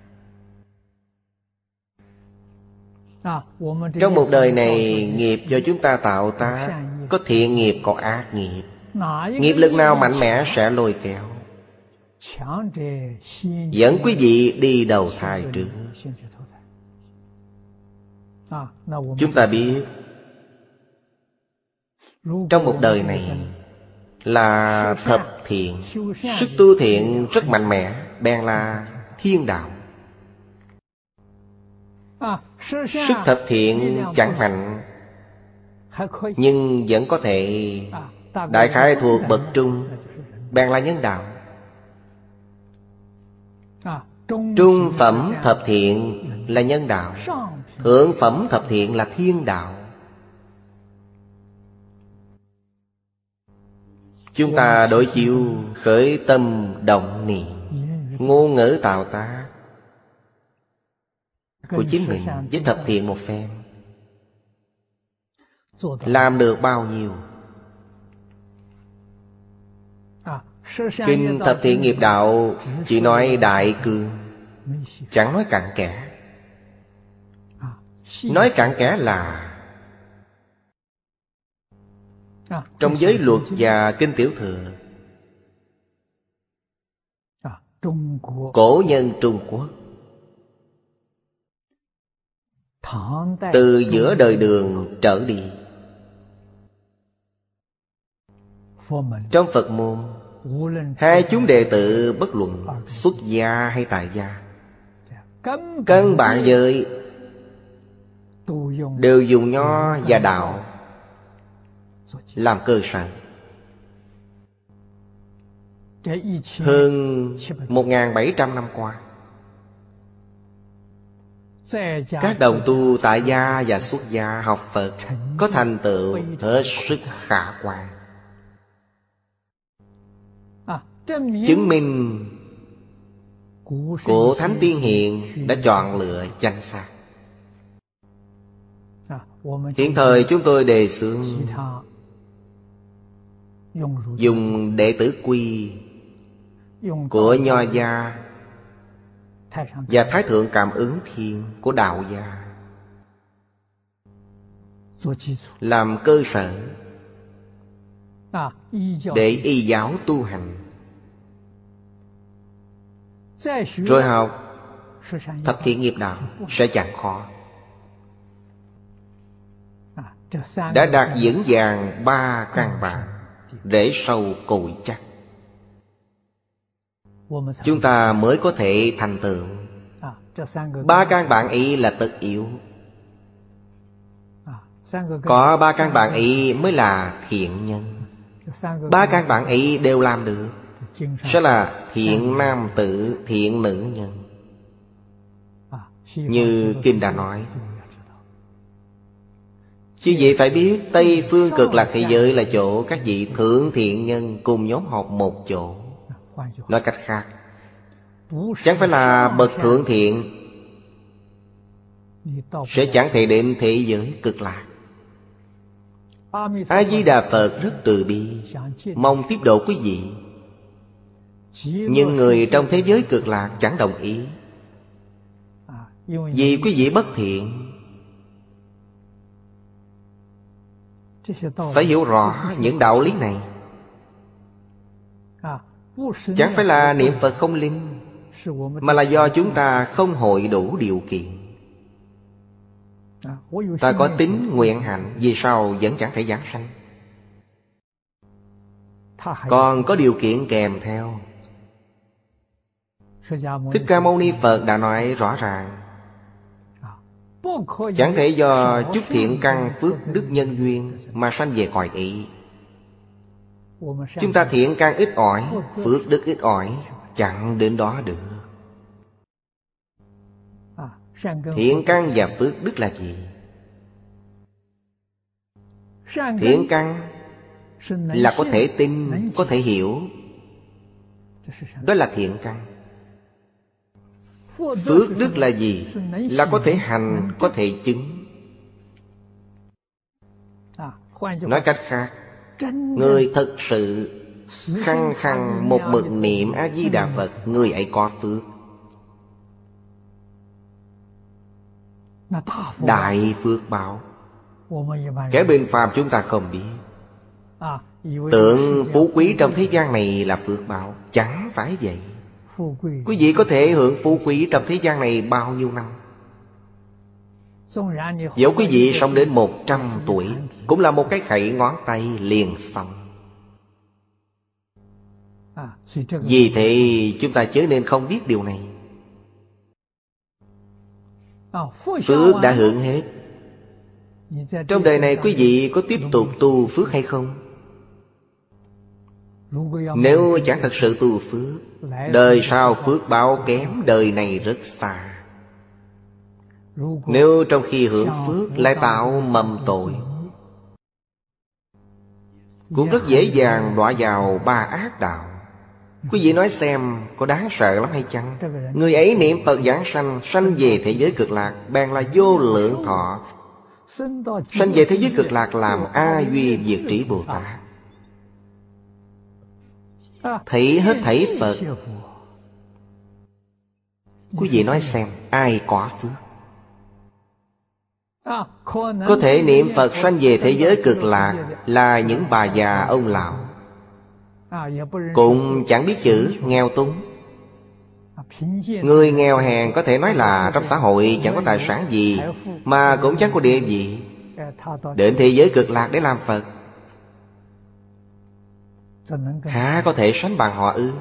Trong một đời này, nghiệp do chúng ta tạo ta, có thiện nghiệp, có ác nghiệp. Nghiệp lực nào mạnh mẽ sẽ lôi kéo, dẫn quý vị đi đầu thai trước. Chúng ta biết, trong một đời này là thập thiện, sức tu thiện rất mạnh mẽ, bèn là thiên đạo. Sức thập thiện chẳng mạnh, nhưng vẫn có thể đại khái thuộc bậc trung, bèn là nhân đạo. Trung phẩm thập thiện là nhân đạo, thượng phẩm thập thiện là thiên đạo. Chúng ta đối chiếu khởi tâm động niệm, ngôn ngữ tạo tác của chính mình với thập thiện một phen, làm được bao nhiêu? Kinh thập thiện nghiệp đạo chỉ nói đại cương, chẳng nói cặn kẽ. Nói cặn kẽ là trong giới luật và kinh tiểu thừa. Cổ nhân Trung Quốc từ giữa đời Đường trở đi, trong Phật môn, hai chúng đệ tử bất luận xuất gia hay tại gia, căn bản giới đều dùng nho và đạo làm cơ sở. Hơn một nghìn bảy trăm năm qua, các đồng tu tại gia và xuất gia học Phật có thành tựu hết sức khả quan, chứng minh cổ thánh tiên hiền đã chọn lựa chánh xác. Hiện thời chúng tôi đề xướng dùng đệ tử quy của nho gia và Thái Thượng Cảm Ứng Thiên của Đạo gia làm cơ sở để y giáo tu hành. Rồi học thập thiện nghiệp đạo sẽ chẳng khó. Đã đạt vững vàng ba căn bản, rễ sâu cội chắc, chúng ta mới có thể thành tựu. Ba căn bản ấy là tất yếu. Có ba căn bản ấy mới là thiện nhân. Ba căn bản ấy đều làm được sẽ là thiện nam tử, thiện nữ nhân. Như Kinh đã nói, chứ vậy phải biết Tây Phương Cực Lạc thế giới là chỗ các vị thượng thiện nhân cùng nhóm họp một chỗ. Nói cách khác, chẳng phải là bậc thượng thiện sẽ chẳng thể đến thế giới cực lạc. A Di Đà Phật rất từ bi, mong tiếp độ quý vị. Nhưng người trong thế giới cực lạc chẳng đồng ý, vì quý vị bất thiện. Phải hiểu rõ những đạo lý này. Chẳng phải là niệm Phật không linh, mà là do chúng ta không hội đủ điều kiện. Ta có tín nguyện hạnh, vì sao vẫn chẳng thể giảng sanh? Còn có điều kiện kèm theo. Thích Ca Mâu Ni Phật đã nói rõ ràng, chẳng thể do chút thiện căn phước đức nhân duyên mà sanh về cõi ấy. Chúng ta thiện căn ít ỏi, phước đức ít ỏi, chẳng đến đó được. Thiện căn và phước đức là gì? Thiện căn là có thể tin, có thể hiểu, đó là thiện căn. Phước đức là gì? Là có thể hành, có thể chứng. Nói cách khác, người thật sự khăng khăng một mực niệm A Di Đà Phật, người ấy có phước. Đại phước báo. Kẻ bình phàm chúng ta không biết, tưởng phú quý trong thế gian này là phước báo. Chẳng phải vậy. Quý vị có thể hưởng phú quý trong thế gian này bao nhiêu năm? Dẫu quý vị sống đến một trăm tuổi, cũng là một cái khẩy ngón tay liền xong. Vì thế chúng ta chớ nên không biết điều này. Phước đã hưởng hết. Trong đời này quý vị có tiếp tục tu phước hay không? Nếu chẳng thật sự tu phước, đời sau phước báo kém đời này rất xa. Nếu trong khi hưởng phước lại tạo mầm tội, cũng rất dễ dàng đọa vào ba ác đạo. Quý vị nói xem có đáng sợ lắm hay chăng? Người ấy niệm Phật giảng sanh, sanh về thế giới cực lạc, bèn là vô lượng thọ. Sanh về thế giới cực lạc làm A Duy Diệt Trí Bồ Tát, thấy hết thảy Phật. Quý vị nói xem ai có phước? Có thể niệm Phật sanh về thế giới cực lạc là những bà già ông lão, cũng chẳng biết chữ, nghèo túng. Người nghèo hèn có thể nói là trong xã hội chẳng có tài sản gì, mà cũng chẳng có địa vị, đến thế giới cực lạc để làm Phật, há có thể sánh bằng họ ư?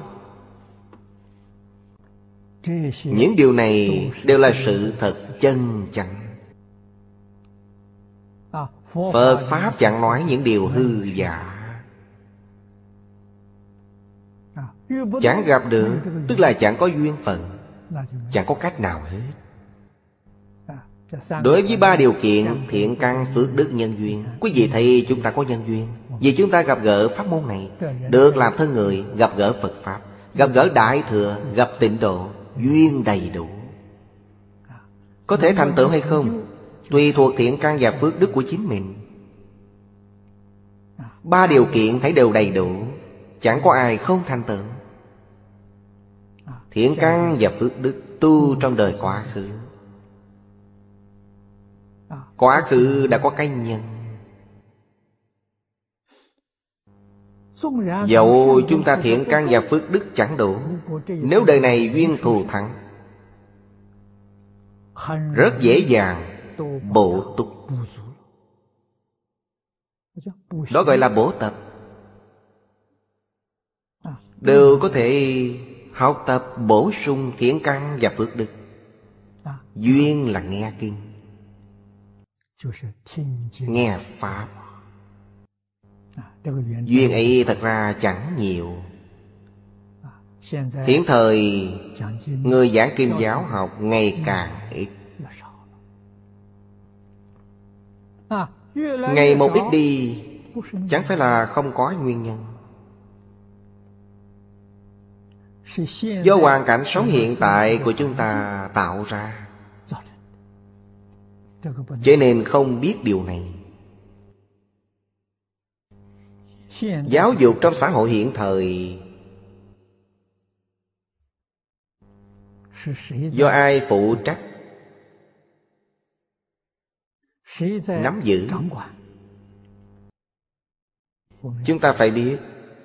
Những điều này đều là sự thật chân chánh. Phật Pháp chẳng nói những điều hư giả. Chẳng gặp được, tức là chẳng có duyên phận, chẳng có cách nào hết. Đối với ba điều kiện thiện căn, phước đức, nhân duyên, quý vị thấy chúng ta có nhân duyên. Vì chúng ta gặp gỡ pháp môn này, được làm thân người, gặp gỡ Phật Pháp, gặp gỡ Đại Thừa, gặp Tịnh Độ, duyên đầy đủ. Có thể thành tựu hay không, tùy thuộc thiện căn và phước đức của chính mình. Ba điều kiện thấy đều đầy đủ, chẳng có ai không thành tựu. Thiện căn và phước đức tu trong đời quá khứ. Quá khứ đã có cái nhân. Dẫu chúng ta thiện căn và phước đức chẳng đủ, nếu đời này duyên thù thắng, rất dễ dàng bổ túc. Đó gọi là bổ tập. Đều có thể học tập bổ sung thiện căn và phước đức. Duyên là nghe kinh, nghe pháp. Duyên ấy thật ra chẳng nhiều. Hiện thời người giảng kinh giáo học ngày càng ít. Ngày một ít đi, chẳng phải là không có nguyên nhân. Do hoàn cảnh sống hiện tại của chúng ta tạo ra, cho nên không biết điều này. Giáo dục trong xã hội hiện thời do ai phụ trách nắm giữ? Chúng ta phải biết,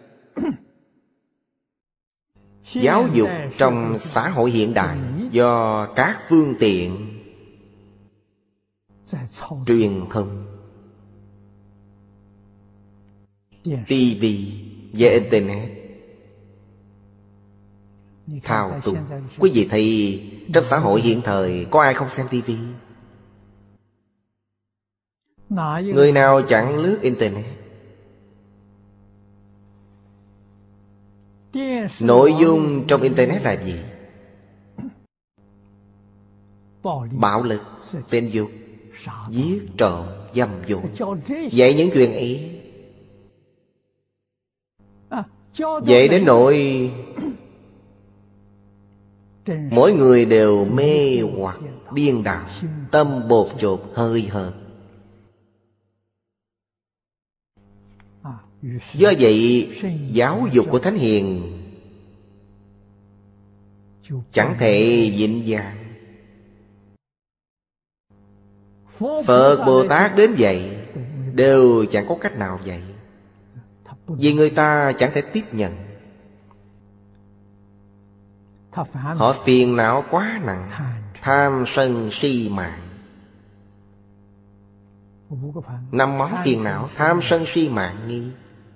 giáo dục trong xã hội hiện đại do các phương tiện truyền thông, ti vi và Internet thao túng. Quý vị thấy trong xã hội hiện thời có ai không xem ti vi? Người nào chẳng lướt Internet? Nội dung trong Internet là gì? Bạo lực, tình dục, giết trộm, dâm dục. Dạy những chuyện ấy, vậy đến nỗi mỗi người đều mê hoặc điên đảo, tâm bột chột hơi hợt. Do vậy giáo dục của Thánh Hiền chẳng thể vĩnh viễn. Phật Bồ Tát đến vậy đều chẳng có cách nào vậy, vì người ta chẳng thể tiếp nhận. Họ phiền não quá nặng, tham sân si mạng. Năm món phiền não: tham sân si mạng nghi.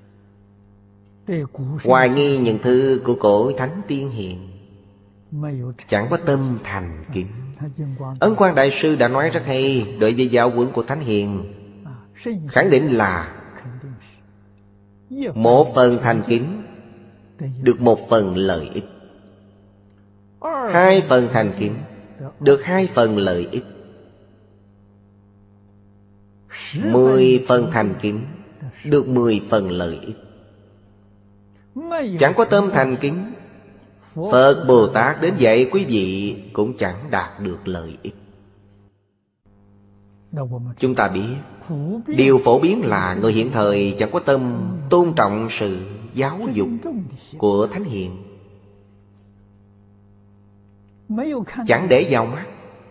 Hoài nghi những thứ của cổ thánh tiên hiền, chẳng có tâm thành kính. Ấn Quang Đại Sư đã nói rất hay đối với giáo huấn của Thánh Hiền, khẳng định là một phần thành kính được một phần lợi ích, hai phần thành kính được hai phần lợi ích, mười phần thành kính được mười phần lợi ích. Chẳng có tâm thành kính, Phật Bồ Tát đến vậy quý vị cũng chẳng đạt được lợi ích. Chúng ta biết, điều phổ biến là người hiện thời chẳng có tâm tôn trọng sự giáo dục của Thánh Hiền, chẳng để vào mắt,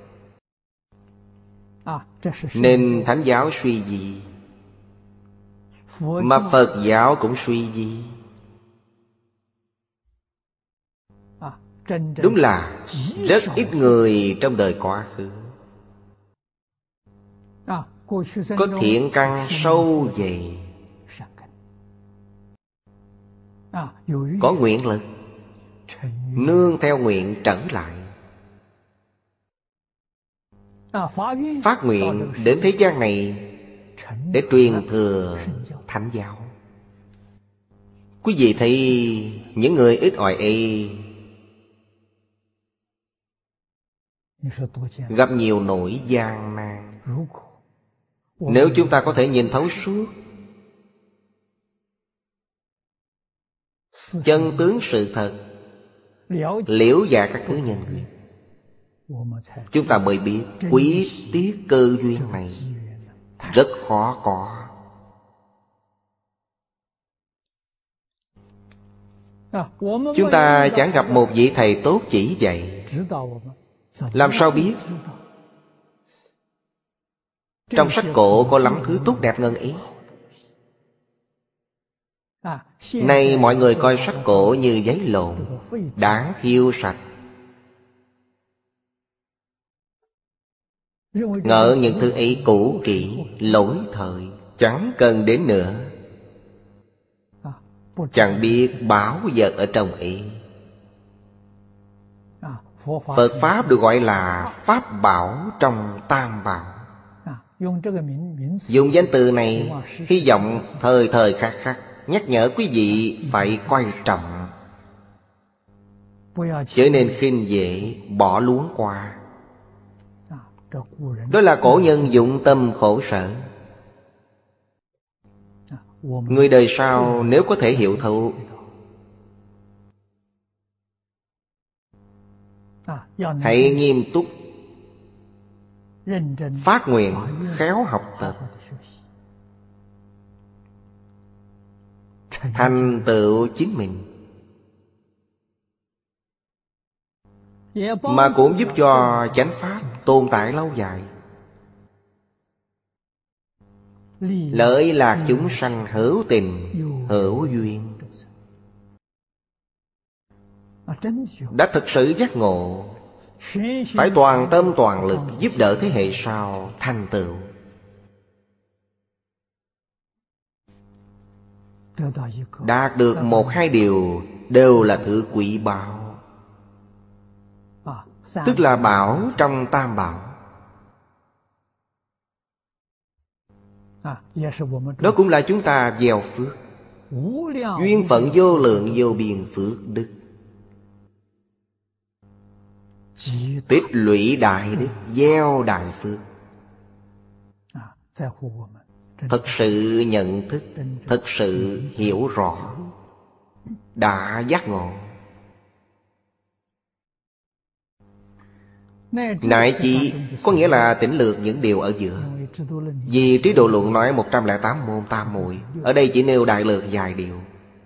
nên Thánh giáo suy gì, mà Phật giáo cũng suy gì. Đúng là rất ít người trong đời quá khứ có thiện căn sâu dày, có nguyện lực, nương theo nguyện trở lại, phát nguyện đến thế gian này để truyền thừa Thánh giáo. Quý vị thấy những người ít ỏi ấy gặp nhiều nỗi gian nan. Nếu chúng ta có thể nhìn thấu suốt chân tướng sự thật, liễu dạ các thứ nhân duyên, chúng ta mới biết quý tiếc cơ duyên này rất khó có. Chúng ta chẳng gặp một vị thầy tốt chỉ dạy, Làm sao biết? Trong sách cổ có lắm thứ tốt đẹp ngần ấy. Nay mọi người coi sách cổ như giấy lộn, đáng thiêu sạch. Ngỡ những thứ ấy cũ kỹ, lỗi thời, chẳng cần đến nữa. Chẳng biết bảo vật ở trong ấy. Phật Pháp được gọi là Pháp bảo trong Tam Bảo. Dùng danh từ này, hy vọng thời thời khắc khắc nhắc nhở quý vị phải coi trọng, chớ nên khinh dễ bỏ luống qua. Đó là cổ nhân dụng tâm khổ sở. Người đời sau nếu có thể hiểu thấu, hãy nghiêm túc phát nguyện khéo học tập, thành tựu chính mình, mà cũng giúp cho chánh pháp tồn tại lâu dài. Lợi lạc chúng sanh hữu tình hữu duyên. Đã thực sự giác ngộ, phải toàn tâm toàn lực giúp đỡ thế hệ sau thành tựu. Đạt được một hai điều đều là thứ quý báu, tức là bảo trong Tam Bảo. Đó cũng là chúng ta gieo phước, duyên phận vô lượng vô biên phước đức, tích lũy đại đức, gieo đại phước. Thật sự nhận thức, thật sự hiểu rõ, đã giác ngộ. Nại chỉ có nghĩa là tỉnh lược những điều ở giữa. Vì Trí Độ Luận nói một trăm lẻ tám môn tam muội, ở đây chỉ nêu đại lược vài điều.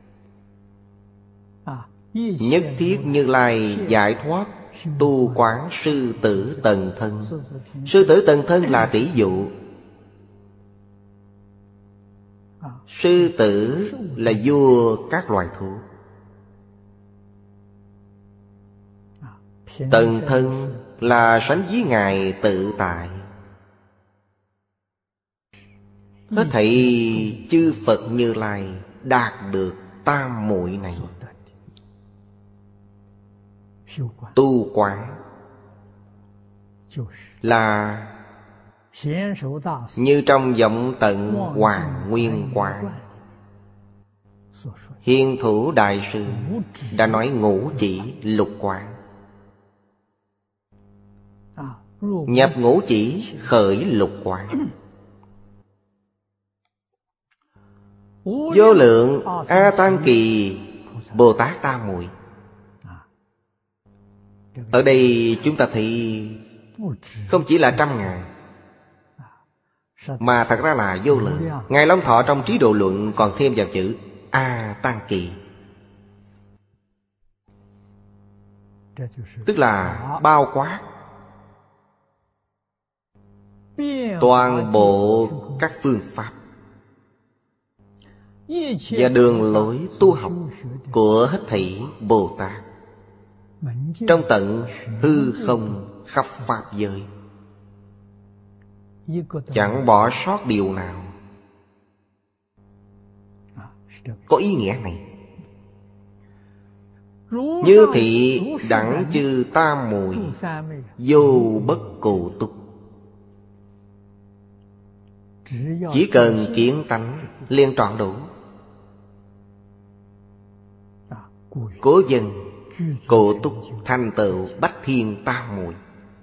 Nhất thiết Như Lai giải thoát tu quán sư tử tần thân. Sư tử tần thân là tỷ dụ. Sư tử là vua các loài thú. Tần thân là sánh với Ngài tự tại. Hết thảy chư Phật Như Lai đạt được tam muội này. Tu quán là như trong Vọng Tận Hoàng Nguyên Quán, Hiền Thủ Đại Sư đã nói ngũ chỉ lục quán. Nhập ngũ chỉ khởi lục quán. Vô lượng A Tăng Kỳ Bồ Tát tam muội. Ở đây chúng ta thấy không chỉ là trăm ngàn, mà thật ra là vô lượng. Ngài Long Thọ trong Trí Độ Luận còn thêm vào chữ A Tăng Kỳ, tức là bao quát toàn bộ các phương pháp và đường lối tu học của hết thảy Bồ Tát trong tận hư không khắp pháp giới, chẳng bỏ sót điều nào. Có ý nghĩa này. Như thị đẳng chư tam muội, vô bất cụ túc. Chỉ cần kiến tánh liền trọn đủ. Cố dân cụ túc thành tựu bách thiên tam muội.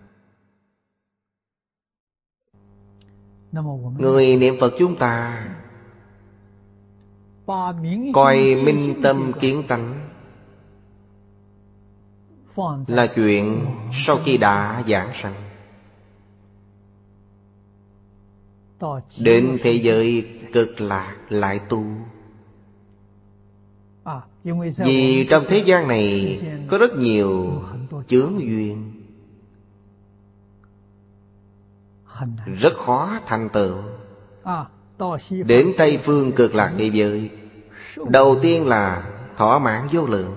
Người niệm Phật chúng ta coi minh tâm kiến tánh là chuyện sau khi đã giảng sanh. Đến thế giới cực lạc lại tu. Vì trong thế gian này có rất nhiều chướng duyên, rất khó thành tựu. Đến Tây Phương Cực Lạc Thế Giới, đầu tiên là thỏa mãn vô lượng.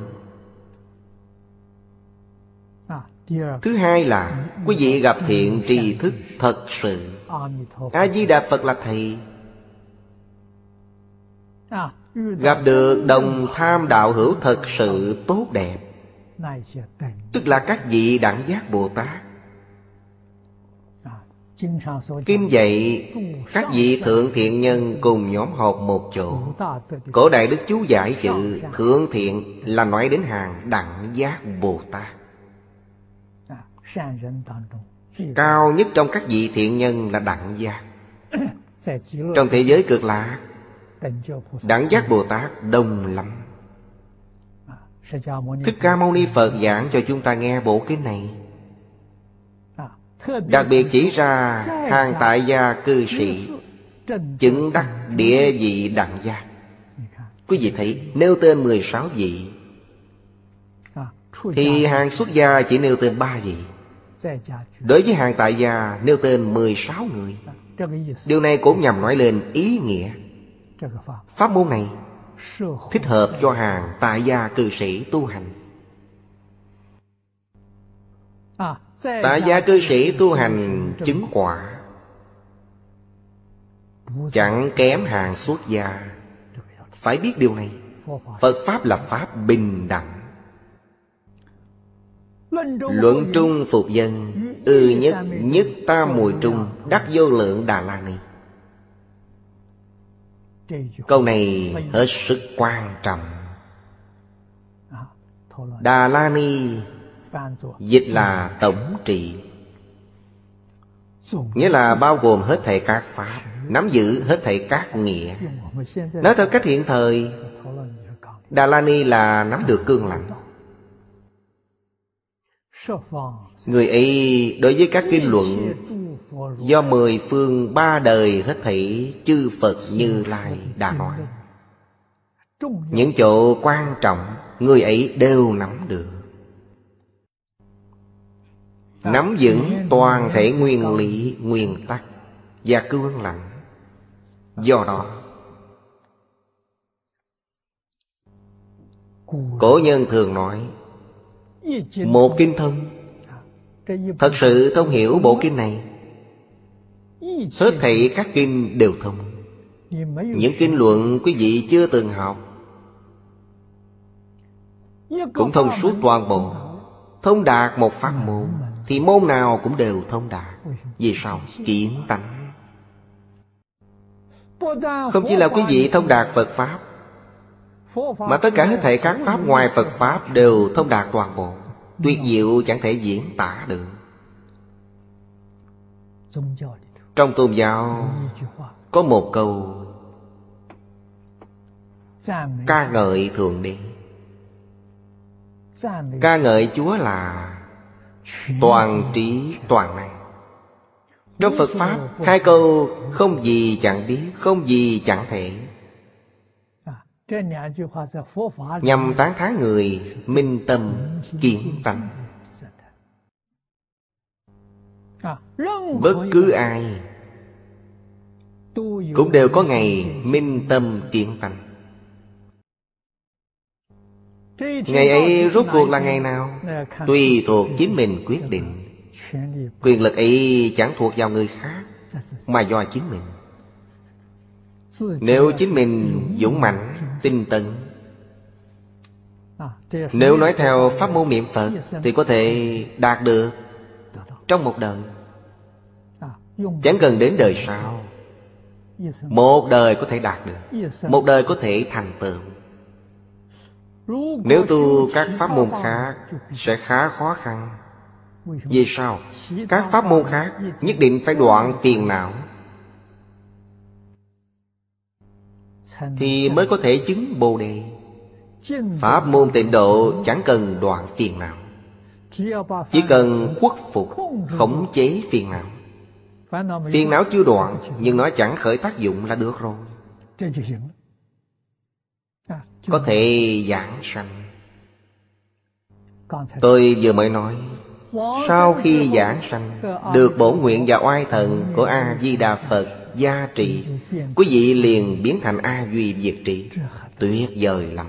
Thứ hai là quý vị gặp thiện tri thức thật sự. A-di-đà Phật là thầy. Gặp được đồng tham đạo hữu thật sự tốt đẹp, tức là các vị đẳng giác Bồ Tát. Kinh dạy các vị thượng thiện nhân cùng nhóm họp một chỗ. Cổ Đại Đức chú giải chữ thượng thiện là nói đến hàng đẳng giác Bồ Tát. Cao nhất trong các vị thiện nhân là đẳng giác. Trong thế giới Cực Lạc, đẳng giác Bồ Tát đông lắm. Thích Ca Mâu Ni Phật giảng cho chúng ta nghe bộ kinh này, đặc biệt chỉ ra hàng tại gia cư sĩ chứng đắc địa vị đẳng giác. Quý vị thấy nêu tên mười sáu vị, thì hàng xuất gia chỉ nêu tên ba vị. Đối với hàng tại gia nêu tên mười sáu người. Điều này cũng nhằm nói lên ý nghĩa pháp môn này thích hợp cho hàng tại gia cư sĩ tu hành. Tại gia cư sĩ tu hành chứng quả chẳng kém hàng xuất gia. Phải biết điều này. Phật Pháp là Pháp bình đẳng. Luận trung phục dân, ư nhất nhất tam muội trung, đắc vô lượng Đà La Ni. Câu này hết sức quan trọng. Đà La Ni dịch là tổng trị, nghĩa là bao gồm hết thảy các pháp, nắm giữ hết thảy các nghĩa. Nói theo cách hiện thời, Đà La Ni là nắm được cương lãnh. Người ấy đối với các kinh luận do mười phương ba đời hết thảy chư Phật Như Lai đã nói, những chỗ quan trọng người ấy đều nắm được, nắm vững toàn thể nguyên lý, nguyên tắc và cương lãnh. Do đó cổ nhân thường nói một kinh thông. Thật sự thông hiểu bộ kinh này, hết thảy các kinh đều thông. Những kinh luận quý vị chưa từng học cũng thông suốt toàn bộ. Thông đạt một pháp môn thì môn nào cũng đều thông đạt. Vì sao? Kiến tánh. Không chỉ là quý vị thông đạt Phật Pháp, mà tất cả hết thảy các pháp ngoài Phật Pháp đều thông đạt toàn bộ. Tuyệt diệu chẳng thể diễn tả được. Trong tôn giáo có một câu ca ngợi Thượng Đế. Ca ngợi Chúa là toàn trí toàn năng. Trong Phật Pháp hai câu không gì chẳng biết, không gì chẳng thể, nhằm tán thán người minh tâm kiến tánh. Bất cứ ai cũng đều có ngày minh tâm kiến tánh. Ngày ấy rốt cuộc là ngày nào? Tùy thuộc chính mình quyết định. Quyền lực ấy chẳng thuộc vào người khác, mà do chính mình. Nếu chính mình dũng mạnh, tinh tấn, nếu nói theo pháp môn niệm Phật, thì có thể đạt được trong một đời, chẳng cần đến đời sau. Một đời có thể đạt được, một đời có thể thành tựu. Nếu tu các pháp môn khác sẽ khá khó khăn. Vì sao? Các pháp môn khác nhất định phải đoạn phiền não thì mới có thể chứng Bồ Đề. Pháp môn Tịnh Độ chẳng cần đoạn phiền não, chỉ cần khuất phục, khống chế phiền não. Phiền não chưa đoạn, nhưng nó chẳng khởi tác dụng là được rồi, có thể giảng sanh. Tôi vừa mới nói Sau khi giảng sanh, được bổn nguyện và oai thần của A-di-đà Phật gia trị, quý vị liền biến thành A Duy Việt Trị. Tuyệt vời lắm.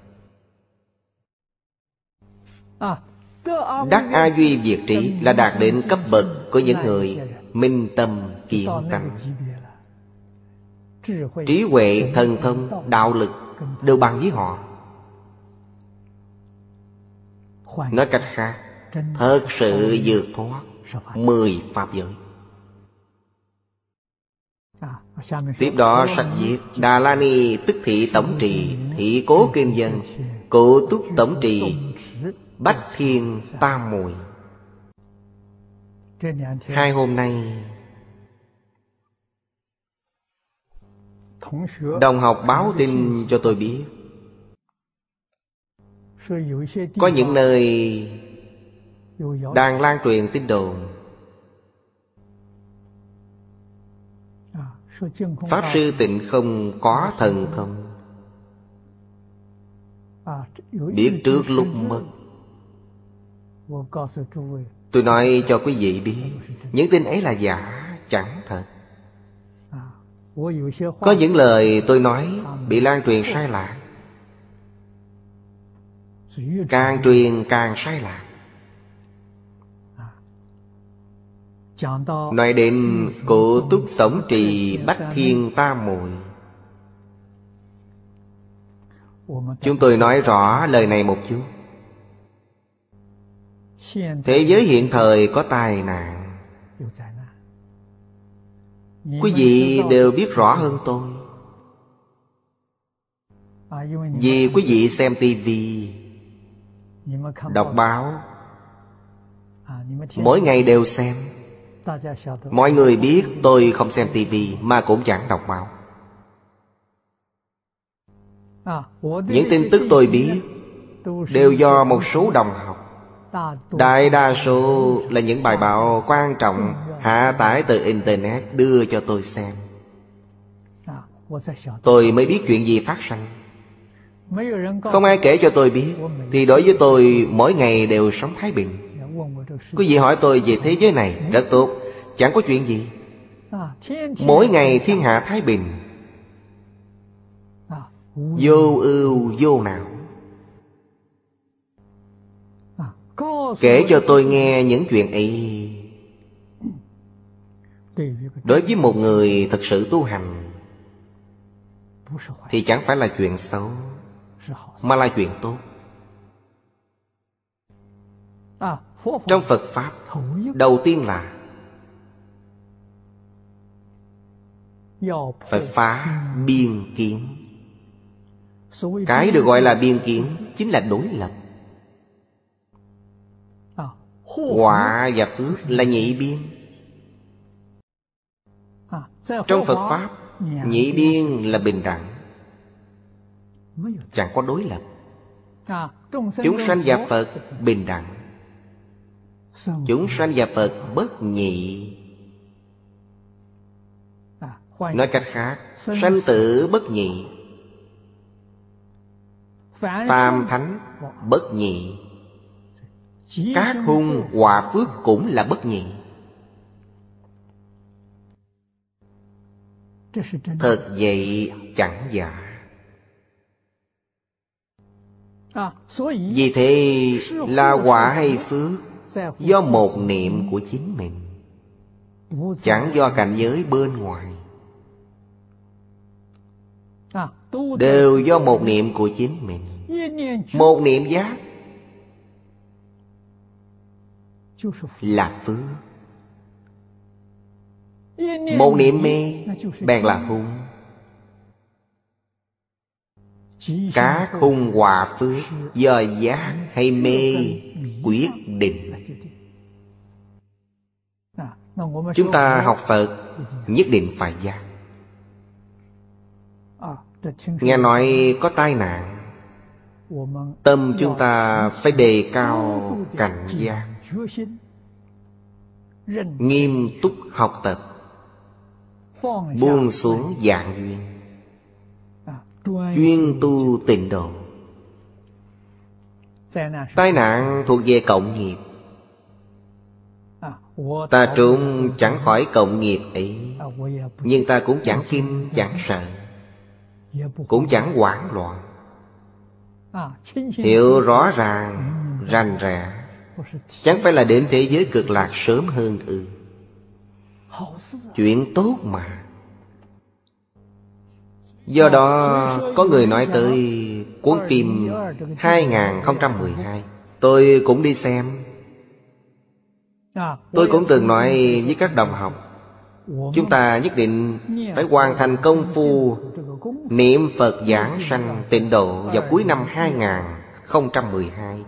Đắc A Duy Việt Trị là đạt đến cấp bậc của những người minh tâm kiến tánh. Trí huệ, thần thông, đạo lực đều bằng với họ. Nói cách khác, thật sự vượt thoát mười pháp giới. Tiếp đó sách viết: Đà La Ni tức thị tổng trì, thị cố kinh dân, cụ túc tổng trì, bách thiên tam muội. Hai hôm nay đồng học báo tin cho tôi biết, có những nơi đang lan truyền tin đồn Pháp Sư Tịnh Không có thần thông, biết trước lúc mất. Tôi nói cho quý vị biết, những tin ấy là giả, chẳng thật. Có những lời tôi nói bị lan truyền sai lạc, càng truyền càng sai lạc. Nói đến cụ túc tổng trì bách thiên tam muội, chúng tôi nói rõ lời này một chút. Thế giới hiện thời có tai nạn, quý vị đều biết rõ hơn tôi. Vì quý vị xem tivi, đọc báo, mỗi ngày đều xem. Mọi người biết tôi không xem tivi mà cũng chẳng đọc báo. Những tin tức tôi biết đều do một số đồng học, đại đa số là những bài báo quan trọng hạ tải từ Internet đưa cho tôi xem. Tôi mới biết chuyện gì phát sinh. Không ai kể cho tôi biết, thì đối với tôi mỗi ngày đều sống thái bình. Quý vị hỏi tôi về thế giới này, rất tốt, chẳng có chuyện gì. Mỗi ngày thiên hạ thái bình, vô ưu vô não. Kể cho tôi nghe những chuyện ấy, đối với một người thực sự tu hành thì chẳng phải là chuyện xấu, mà là chuyện tốt. Trong Phật Pháp, đầu tiên là phải phá biên kiến. Cái được gọi là biên kiến chính là đối lập. Họa và phước là nhị biên. Trong Phật Pháp, nhị biên là bình đẳng, chẳng có đối lập. Chúng sanh và Phật bình đẳng, chúng sanh và Phật bất nhị. Nói cách khác, sanh tử bất nhị, phàm thánh bất nhị, các hung họa phước cũng là bất nhị. Thật vậy chẳng giả. Vì thế là họa hay phước do một niệm của chính mình, chẳng do cảnh giới bên ngoài. Đều do một niệm của chính mình. Một niệm giác là phước, một niệm mê bèn là hung. Các hung họa phước do giác hay mê quyết định. Chúng ta học Phật nhất định phải giác. Nghe nói có tai nạn, tâm chúng ta phải đề cao cảnh giác, nghiêm túc học tập, buông xuống dạng duyên, chuyên tu tịnh độ. Tai nạn thuộc về cộng nghiệp, Ta trốn chẳng khỏi cộng nghiệp ấy, nhưng ta cũng chẳng kinh chẳng sợ, cũng chẳng hoảng loạn. Hiểu rõ ràng, rành rẽ, chẳng phải là đến thế giới cực lạc sớm hơn ư? Chuyện tốt mà. Do đó có người nói tới cuốn phim hai không một hai, tôi cũng đi xem. Tôi cũng từng nói với các đồng học, chúng ta nhất định phải hoàn thành công phu niệm Phật giảng sanh tịnh độ vào cuối năm hai không một hai.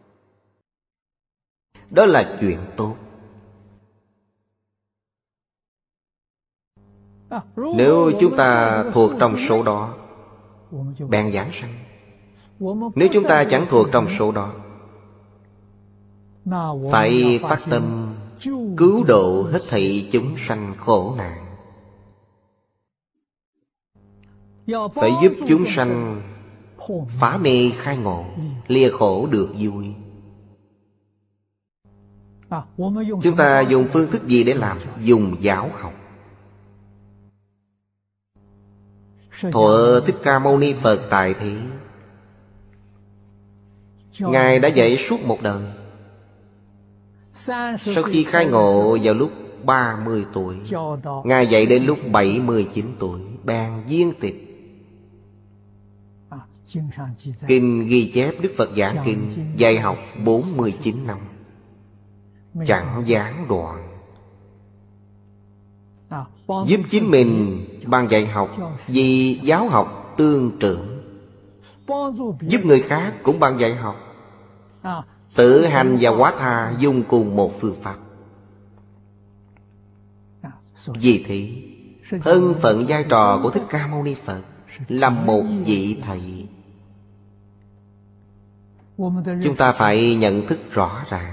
Đó là chuyện tốt. Nếu chúng ta thuộc trong số đó, bèn giảng sanh. Nếu chúng ta chẳng thuộc trong số đó, phải phát tâm cứu độ hết thảy chúng sanh khổ nạn, phải giúp chúng sanh phá mê khai ngộ, lìa khổ được vui. Chúng ta dùng phương thức gì để làm? Dùng giáo học. Thuở Thích Ca Mâu Ni Phật tại thế, Ngài đã dạy suốt một đời. Sau khi khai ngộ vào lúc ba mươi tuổi, Ngài dạy đến lúc bảy mươi chín tuổi, bèn viên tịch. Kinh ghi chép Đức Phật giảng kinh dạy học bốn mươi chín năm, chẳng gián đoạn. Giúp chính mình bằng dạy học, vì giáo học tương trưởng. Giúp người khác cũng bằng dạy học. Tự hành và quá tha dùng cùng một phương pháp. Vì thế, thân phận vai trò của Thích Ca Mâu Ni Phật là một vị thầy. Chúng ta phải nhận thức rõ ràng.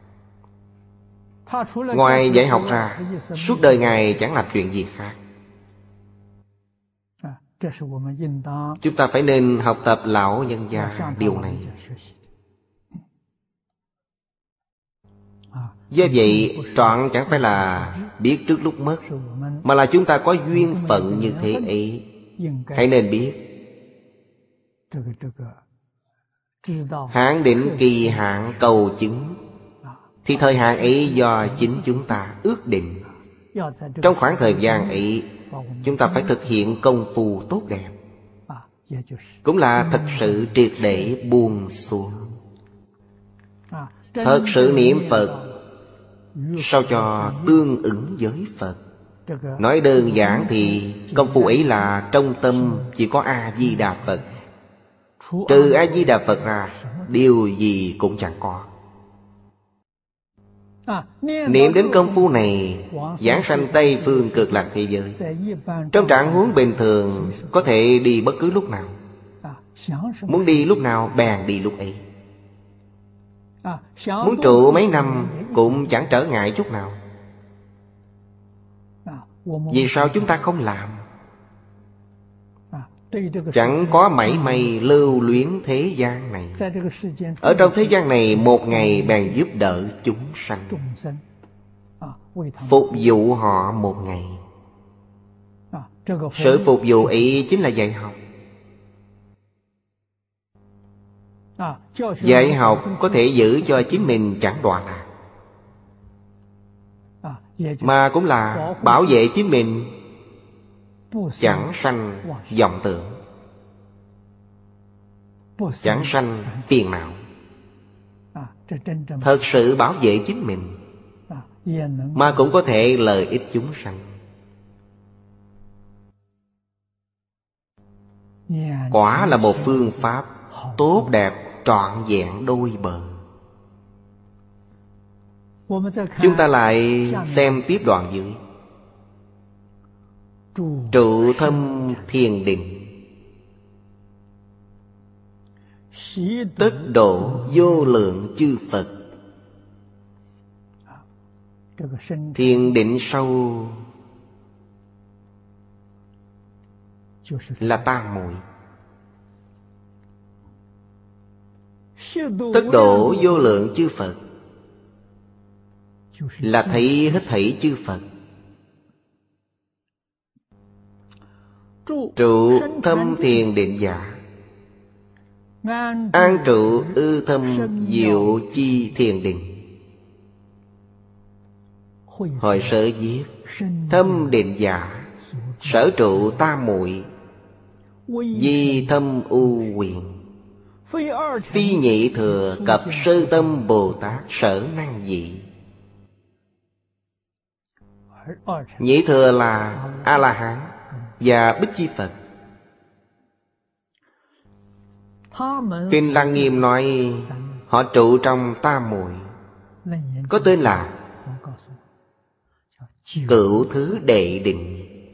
Ngoài dạy học ra, suốt đời Ngài chẳng làm chuyện gì khác. Chúng ta phải nên học tập lão nhân gia điều này. Do vậy, trọn chẳng phải là biết trước lúc mất, mà là chúng ta có duyên phận như thế ấy. Hãy nên biết hạn định kỳ hạn cầu chứng, thì thời hạn ấy do chính chúng ta ước định. Trong khoảng thời gian ấy, chúng ta phải thực hiện công phu tốt đẹp, cũng là thật sự triệt để buông xuống. Thật sự niệm Phật sao cho tương ứng với Phật. Nói đơn giản thì công phu ấy là trong tâm chỉ có A-di-đà Phật. Trừ A-di-đà Phật ra, điều gì cũng chẳng có. Niệm đến công phu này, giảng sanh Tây phương cực lạc thế giới. Trong trạng huống bình thường, có thể đi bất cứ lúc nào. Muốn đi lúc nào bèn đi lúc ấy. Muốn trụ mấy năm cũng chẳng trở ngại chút nào. Vì sao chúng ta không làm? Chẳng có mảy may lưu luyến thế gian này. Ở trong thế gian này, một ngày bèn giúp đỡ chúng sanh, phục vụ họ một ngày. Sự phục vụ ấy chính là dạy học. Dạy học có thể giữ cho chính mình chẳng đọa lạc, mà cũng là bảo vệ chính mình chẳng sanh vọng tưởng, chẳng sanh phiền não. Thật sự bảo vệ chính mình, mà cũng có thể lợi ích chúng sanh. Quả là một phương pháp tốt đẹp trọn vẹn đôi bờ. Chúng ta lại xem tiếp đoạn dưới. Trụ thâm thiền định, tất độ vô lượng chư Phật. Thiền định sâu là tam muội. Tất độ vô lượng chư Phật là thấy hết thảy chư Phật. Trụ thâm thiền định giả, an trụ ư thâm diệu chi thiền định. Hồi sở viết: thâm định giả, sở trụ tam muội, di thâm u huyền. Phi nhị thừa cập sơ tâm Bồ Tát sở năng dị. Nhị thừa là A-la-hán và Bích Chi Phật. Kinh Lăng Nghiêm nói họ trụ trong tam muội, có tên là cửu thứ đệ định.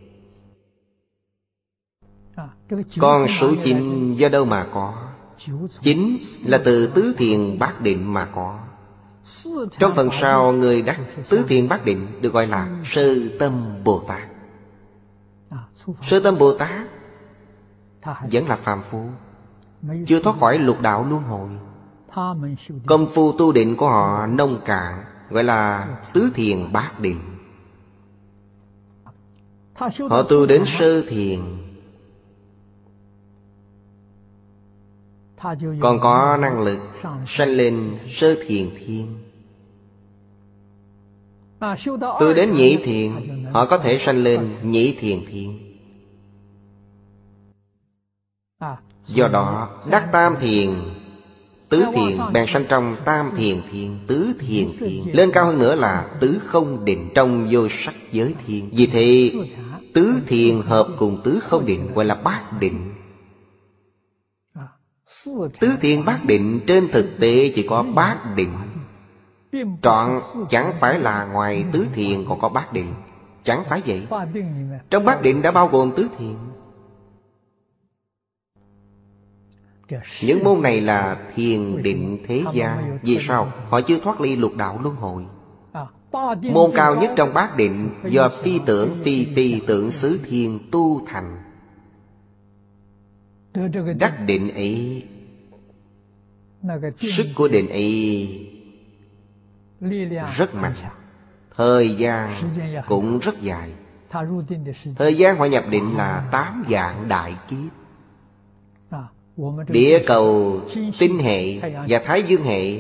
Con số chín do đâu mà có? Chín là từ tứ thiền bát định mà có. Trong phần sau người đắc tứ thiền bát định được gọi là sơ tâm Bồ Tát. Sơ tâm Bồ Tát vẫn là phàm phu, chưa thoát khỏi lục đạo luân hồi. Công phu tu định của họ nông cạn, gọi là tứ thiền bát định. Họ tu đến sơ thiền, còn có năng lực sanh lên sơ thiền thiên. Tu đến nhị thiền, họ có thể sanh lên nhị thiền thiên. Do đó đắc tam thiền, tứ thiền bèn sanh trong tam thiền thiên, tứ thiền thiên. Lên cao hơn nữa là tứ không định trong vô sắc giới thiên. Vì thế tứ thiền hợp cùng tứ không định gọi là bát định. Tứ thiền bát định trên thực tế chỉ có bát định. Trọn chẳng phải là ngoài tứ thiền còn có bát định. Chẳng phải vậy. Trong bát định đã bao gồm tứ thiền. Những môn này là thiền định thế gian. Vì sao? Họ chưa thoát ly lục đạo luân hồi. Môn cao nhất trong bát định do phi tưởng phi phi tưởng xứ thiên tu thành. Đắc định ấy, sức của định ấy rất mạnh, thời gian cũng rất dài. Thời gian họ nhập định là tám vạn đại kiếp. Địa cầu, tinh hệ và thái dương hệ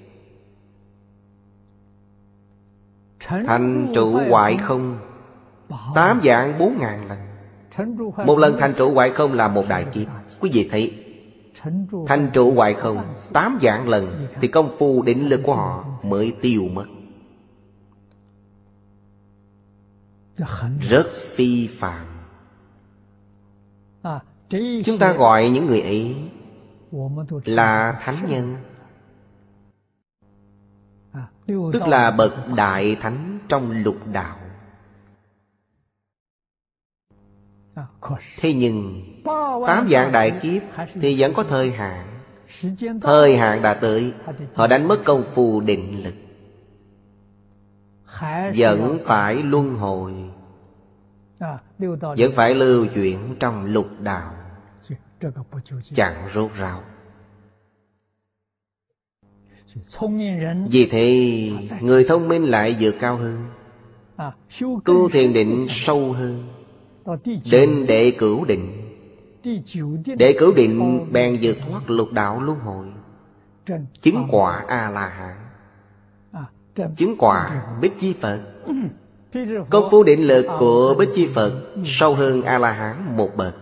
thành trụ hoại không tám vạn bốn ngàn lần. Một lần thành trụ hoại không là một đại kiếp. Quý vị thấy thành trụ hoại không tám vạn lần thì công phu định lực của họ mới tiêu mất. Rất phi phàm. Chúng ta gọi những người ấy là thánh nhân, tức là bậc đại thánh trong lục đạo. Thế nhưng tám vạn đại kiếp thì vẫn có thời hạn. Thời hạn đã tới, họ đánh mất công phu định lực, vẫn phải luân hồi, vẫn phải lưu chuyển trong lục đạo, chẳng rốt ráo. Vì thế người thông minh lại vượt cao hơn, tu thiền định sâu hơn, đến đệ cửu định. Đệ cửu định bèn vượt thoát lục đạo luân hồi, chứng quả A-la-hán, chứng quả Bích Chi Phật. Công phu định lực của Bích Chi Phật sâu hơn A-la-hán một bậc,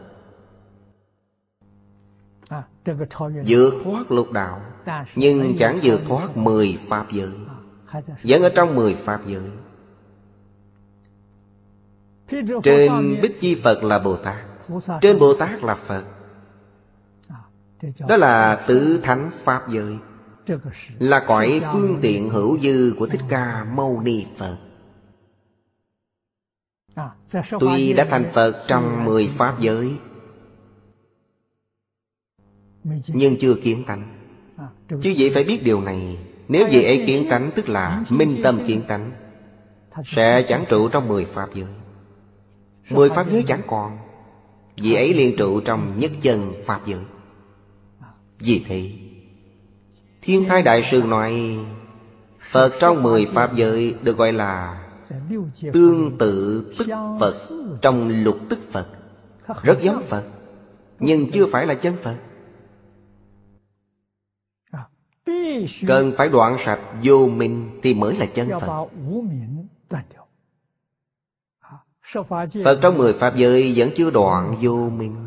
vượt thoát lục đạo, nhưng chẳng vượt thoát mười pháp giới, vẫn ở trong mười pháp giới. Trên Bích Chi Phật là Bồ Tát, trên Bồ Tát là Phật. Đó là tứ thánh pháp giới, là cõi phương tiện hữu dư của Thích Ca Mâu Ni Phật. Tuy đã thành Phật trong mười pháp giới, nhưng chưa kiến tánh. Chứ vậy phải biết điều này. Nếu vị ấy kiến tánh, tức là minh tâm kiến tánh, sẽ chẳng trụ trong mười pháp giới. Mười pháp giới chẳng còn, vị ấy liền trụ trong nhất chân pháp giới. Vì thế Thiên Thai Đại Sư nói Phật trong mười pháp giới được gọi là tương tự tức Phật trong lục tức Phật. Rất giống Phật, nhưng chưa phải là chân Phật. Cần phải đoạn sạch vô minh thì mới là chân Phật. Phật trong mười pháp giới vẫn chưa đoạn vô minh.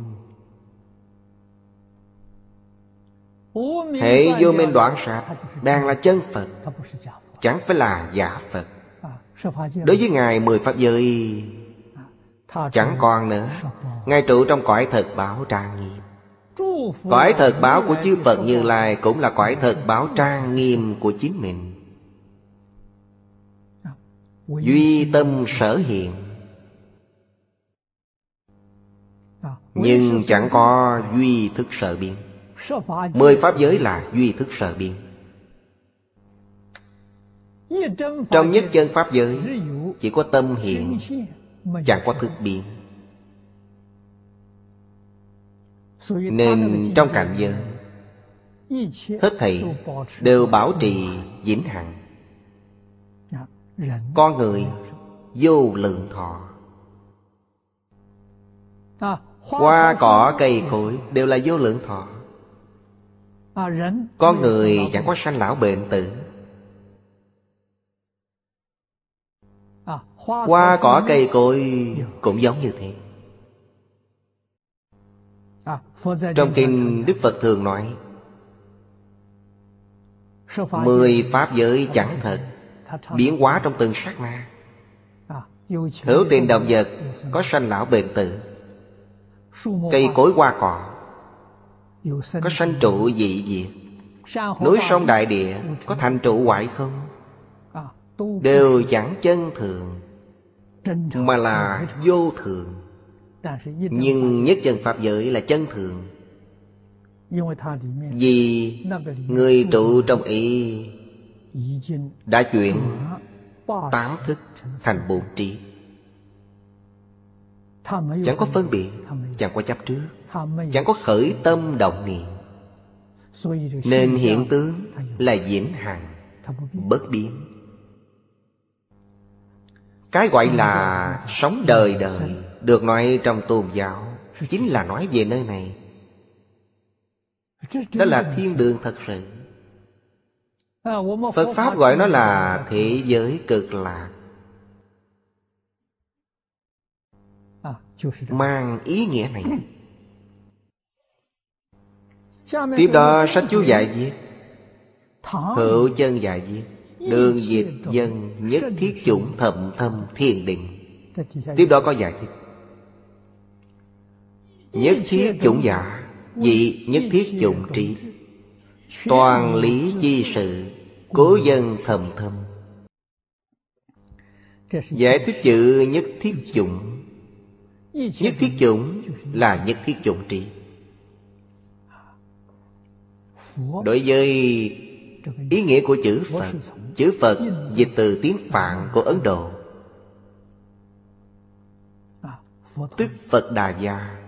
Hệ vô minh đoạn sạch đang là chân Phật, chẳng phải là giả Phật. Đối với Ngài mười pháp giới chẳng còn nữa. Ngài trụ trong cõi thật báo trang nghiêm. Cõi thật báo của chư Phật Như Lai cũng là cõi thật báo trang nghiêm của chính mình. Duy tâm sở hiện, nhưng chẳng có duy thức sở biến. Mười pháp giới là duy thức sở biến. Trong nhất chân pháp giới chỉ có tâm hiện, chẳng có thức biến. Nên trong cảnh giới hết thảy đều bảo trì vĩnh hằng. Con người vô lượng thọ, hoa cỏ cây cối đều là vô lượng thọ. Con người chẳng có sanh lão bệnh tử. Hoa cỏ cây cối cũng giống như thế. Trong kinh Đức Phật thường nói mười pháp giới chẳng thật, biến hóa trong từng sát na. Hữu tình động vật có sanh lão bệnh tử, cây cối hoa cỏ có sanh trụ dị diệt, núi sông đại địa có thành trụ hoại không, đều chẳng chân thường mà là vô thường. Nhưng nhất chân pháp giới là chân thường. Vì người trụ trong ý đã chuyển tám thức thành bốn trí, chẳng có phân biệt, chẳng có chấp trước, chẳng có khởi tâm động niệm. Nên hiện tướng là vĩnh hằng, bất biến. Cái gọi là sống đời đời được nói trong tôn giáo chính là nói về nơi này. Đó là thiên đường thật sự. Phật Pháp gọi nó là thế giới cực lạc, mang ý nghĩa này. Tiếp đó sách chú giải viết, Hữu chân giải viết, đường dịch dân nhất thiết chủng thậm thâm thiền định. Tiếp đó có giải thích, nhất thiết chủng giả, dị nhất thiết chủng trí, toàn lý chi sự, cố dân thầm thâm. Giải thích chữ nhất thiết chủng. Nhất thiết chủng là nhất thiết chủng trí. Đối với ý nghĩa của chữ Phật, chữ Phật dịch từ tiếng Phạn của Ấn Độ, tức Phật Đà Gia.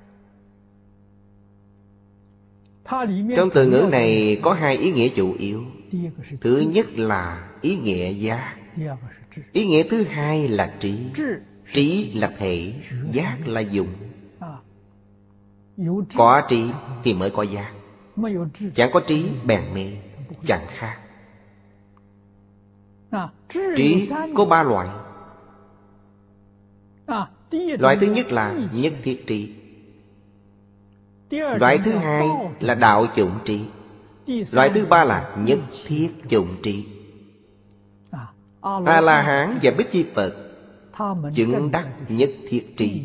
Trong từ ngữ này có hai ý nghĩa chủ yếu. Thứ nhất là ý nghĩa giác, ý nghĩa thứ hai là trí. Trí là thể, giác là dụng. Có trí thì mới có giác, chẳng có trí bèn mê, chẳng khác. Trí có ba loại. Loại thứ nhất là nhất thiết trí. Loại thứ hai là đạo chủng trí. Loại thứ ba là nhất thiết chủng trí. A-la-hán và Bích Chi Phật chứng đắc nhất thiết trí,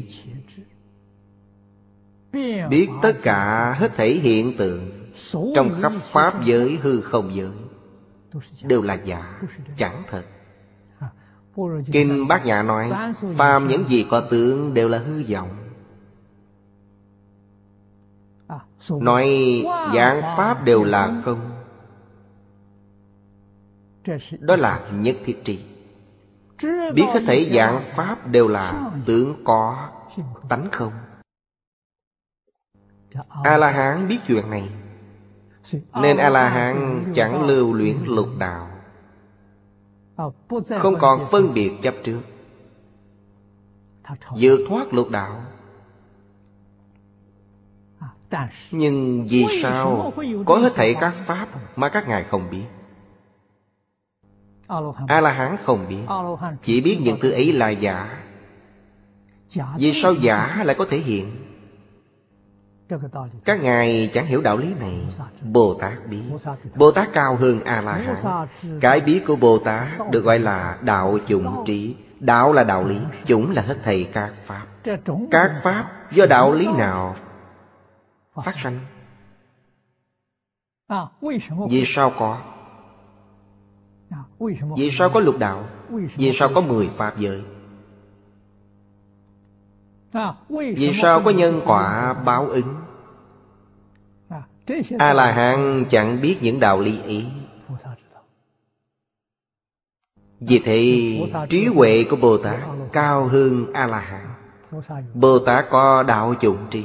biết tất cả hết thảy hiện tượng trong khắp pháp giới hư không giới đều là giả, chẳng thật. Kinh Bát Nhã nói, phàm những gì có tướng đều là hư vọng. Nói vạn pháp đều là không, đó là nhất thiết trí. Biết hết thảy vạn pháp đều là tướng có, tánh không. A-la-hán biết chuyện này, nên A-la-hán chẳng lưu luyến lục đạo, không còn phân biệt chấp trước, vượt thoát lục đạo. Nhưng vì sao có hết thảy các pháp mà các ngài không biết? A-la-hán không biết, chỉ biết những thứ ấy là giả. Vì sao giả lại có thể hiện? Các ngài chẳng hiểu đạo lý này. Bồ Tát biết. Bồ Tát cao hơn A-la-hán. Cái biết của Bồ Tát được gọi là đạo chủng trí. Đạo là đạo lý, chủng là hết thảy các pháp. Các pháp do đạo lý nào phát sanh? Vì sao có? Vì sao có lục đạo? Vì sao có mười pháp giới? Vì sao có nhân quả báo ứng? A-la-hán chẳng biết những đạo lý ấy. Vì thế trí huệ của Bồ Tát cao hơn A-la-hán. Bồ Tát có đạo chủng trí.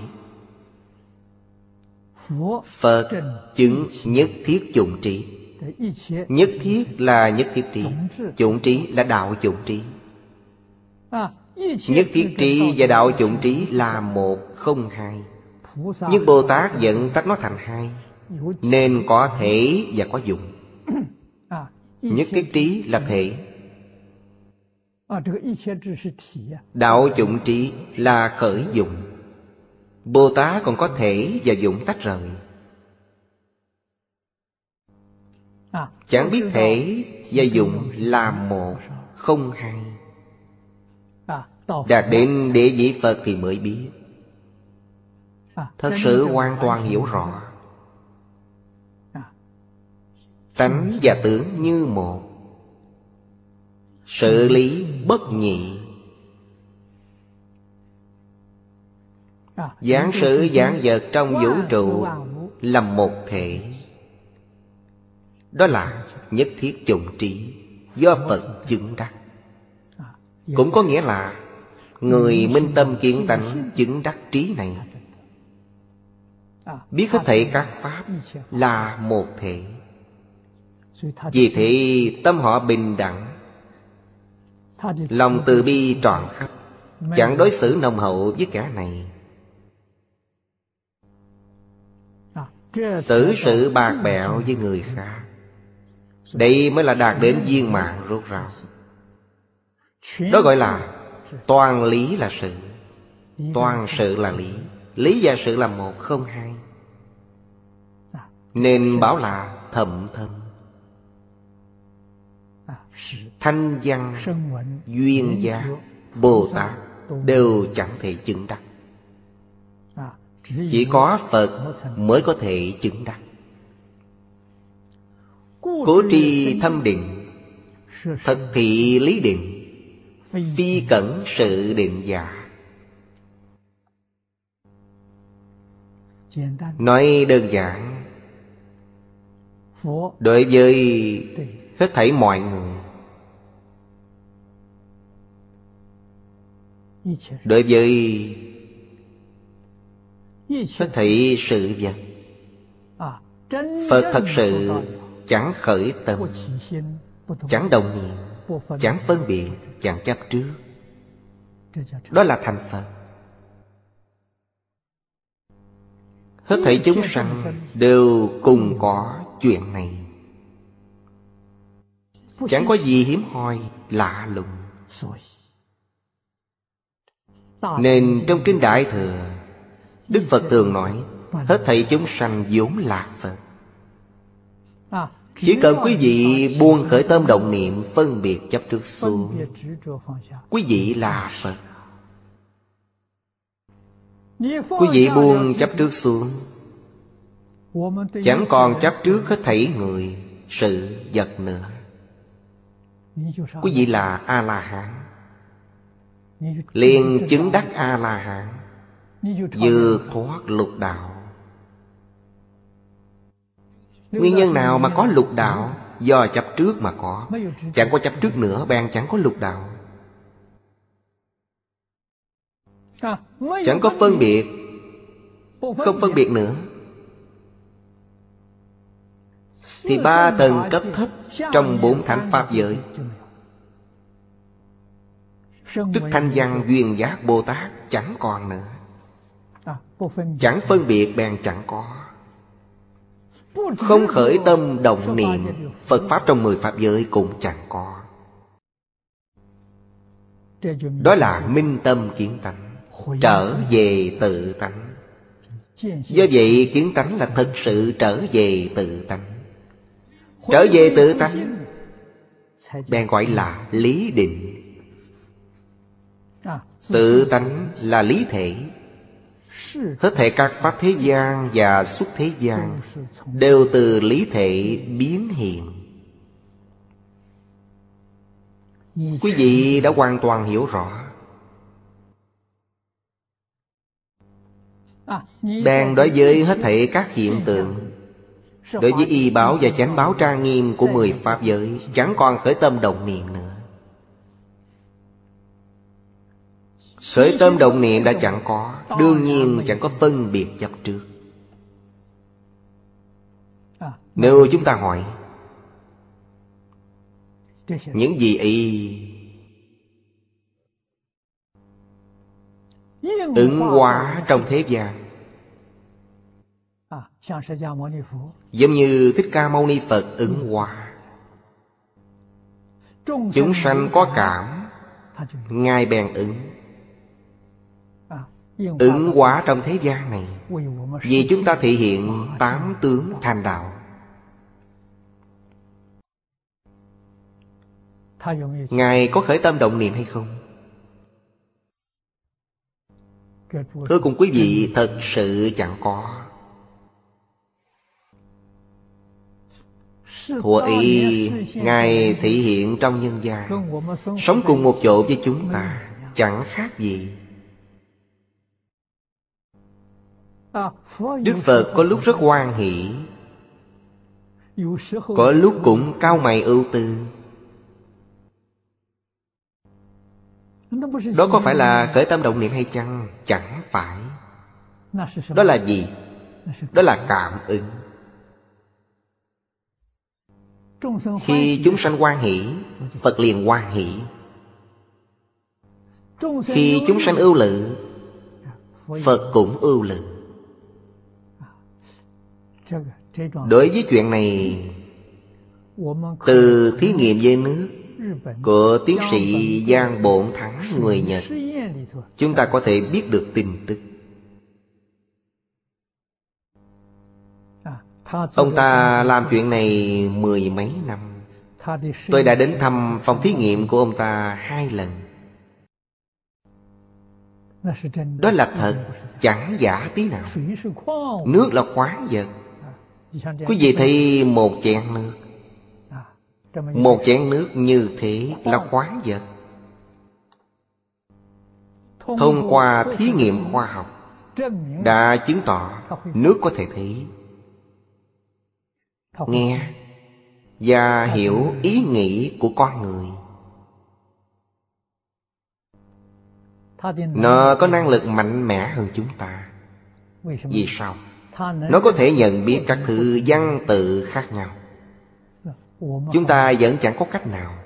Phật chứng nhất thiết chủng trí. Nhất thiết là nhất thiết trí, chủng trí là đạo chủng trí. Nhất thiết trí và đạo chủng trí là một, không hai. Nhưng Bồ Tát vẫn tách nó thành hai, nên có thể và có dụng. Nhất thiết trí là thể, đạo chủng trí là khởi dụng. Bồ Tát còn có thể và dụng tách rời. Chẳng biết thể và dụng là một, không hai. Đạt đến địa vị Phật thì mới biết. Thật sự hoàn toàn hiểu rõ. Tánh và tướng như một, sự lý bất nhị. Giảng sự giảng vật trong vũ trụ là một thể. Đó là nhất thiết chủng trí do Phật chứng đắc. Cũng có nghĩa là người minh tâm kiến tánh chứng đắc trí này, biết hết thảy các pháp là một thể. Vì thế tâm họ bình đẳng, lòng từ bi trọn khắp, chẳng đối xử nồng hậu với kẻ này, xử sự bạc bẽo với người khác. Đây mới là đạt đến viên mãn rốt ráo. Đó gọi là toàn lý là sự, toàn sự là lý. Lý và sự là một, không hai. Nên bảo là thậm thâm. Thanh văn, duyên giác, Bồ Tát đều chẳng thể chứng đắc. Chỉ có Phật mới có thể chứng đắc. Cố tri thâm định, thực thị lý định, phi cẩn sự định giả. Nói đơn giản, đối với hết thảy mọi người, đối với hết thảy sự vật, Phật thật sự chẳng khởi tâm, chẳng đồng niệm, chẳng phân biệt, chẳng chấp trước. Đó là thành Phật. Hết thảy chúng sanh đều cùng có chuyện này, chẳng có gì hiếm hoi lạ lùng. Nên trong kinh Đại Thừa, Đức Phật thường nói hết thảy chúng sanh vốn là Phật. Chỉ cần quý vị buông khởi tâm động niệm phân biệt chấp trước xuống, quý vị là Phật. Quý vị buông chấp trước xuống, chẳng còn chấp trước hết thảy người, sự, vật nữa. Quý vị là A-la-hán, liền chứng đắc A-la-hán, vượt thoát lục đạo. Nguyên nhân nào mà có lục đạo? Do chấp trước mà có. Chẳng có chấp trước nữa, bèn chẳng có lục đạo. Chẳng có phân biệt, không phân biệt nữa, thì ba tầng cấp thấp trong bốn thánh pháp giới Tức thanh văn duyên giác Bồ Tát chẳng còn nữa. Chẳng phân biệt bèn chẳng có. Không khởi tâm động niệm, Phật Pháp trong mười Pháp giới cũng chẳng có. Đó là minh tâm kiến tánh, trở về tự tánh. Do vậy kiến tánh là thực sự trở về tự tánh. Trở về tự tánh bèn gọi là lý định. Tự tánh là lý thể. Hết thảy các pháp thế gian và xuất thế gian đều từ lý thể biến hiện. Quý vị đã hoàn toàn hiểu rõ. Bèn đối với hết thảy các hiện tượng, đối với y báo và chánh báo trang nghiêm của mười Pháp giới, chẳng còn khởi tâm động niệm nữa. Khởi tâm động niệm đã chẳng có, đương nhiên chẳng có phân biệt chấp trước. Nếu chúng ta hỏi những gì y ứng hóa trong thế gian, giống như Thích Ca Mâu Ni Phật ứng hóa, chúng sanh có cảm, Ngài bèn ứng. Ứng hóa trong thế gian này vì chúng ta thể hiện tám tướng thành đạo. Ngài có khởi tâm động niệm hay không? Thưa cùng quý vị, thật sự chẳng có. Thuở ý Ngài thể hiện trong nhân gian, sống cùng một chỗ với chúng ta, chẳng khác gì. Đức Phật có lúc rất hoan hỷ, có lúc cũng cau mày ưu tư. Đó có phải là khởi tâm động niệm hay chăng? Chẳng phải. Đó là gì? Đó là cảm ứng. Khi chúng sanh hoan hỷ, Phật liền hoan hỷ. Khi chúng sanh ưu lự, Phật cũng ưu lự. Đối với chuyện này, từ thí nghiệm về nước của tiến sĩ Giang Bổn Thắng người Nhật, chúng ta có thể biết được tin tức. Ông ta làm chuyện này mười mấy năm. Tôi đã đến thăm phòng thí nghiệm của ông ta hai lần. Đó là thật, chẳng giả tí nào. Nước là khoáng vật. Quý vị thấy một chén nước, một chén nước như thế là khoáng vật. Thông qua thí nghiệm khoa học đã chứng tỏ nước có thể thấy, nghe và hiểu ý nghĩ của con người. Nó có năng lực mạnh mẽ hơn chúng ta. Vì sao? Nó có thể nhận biết các thứ văn tự khác nhau. Chúng ta vẫn chẳng có cách nào.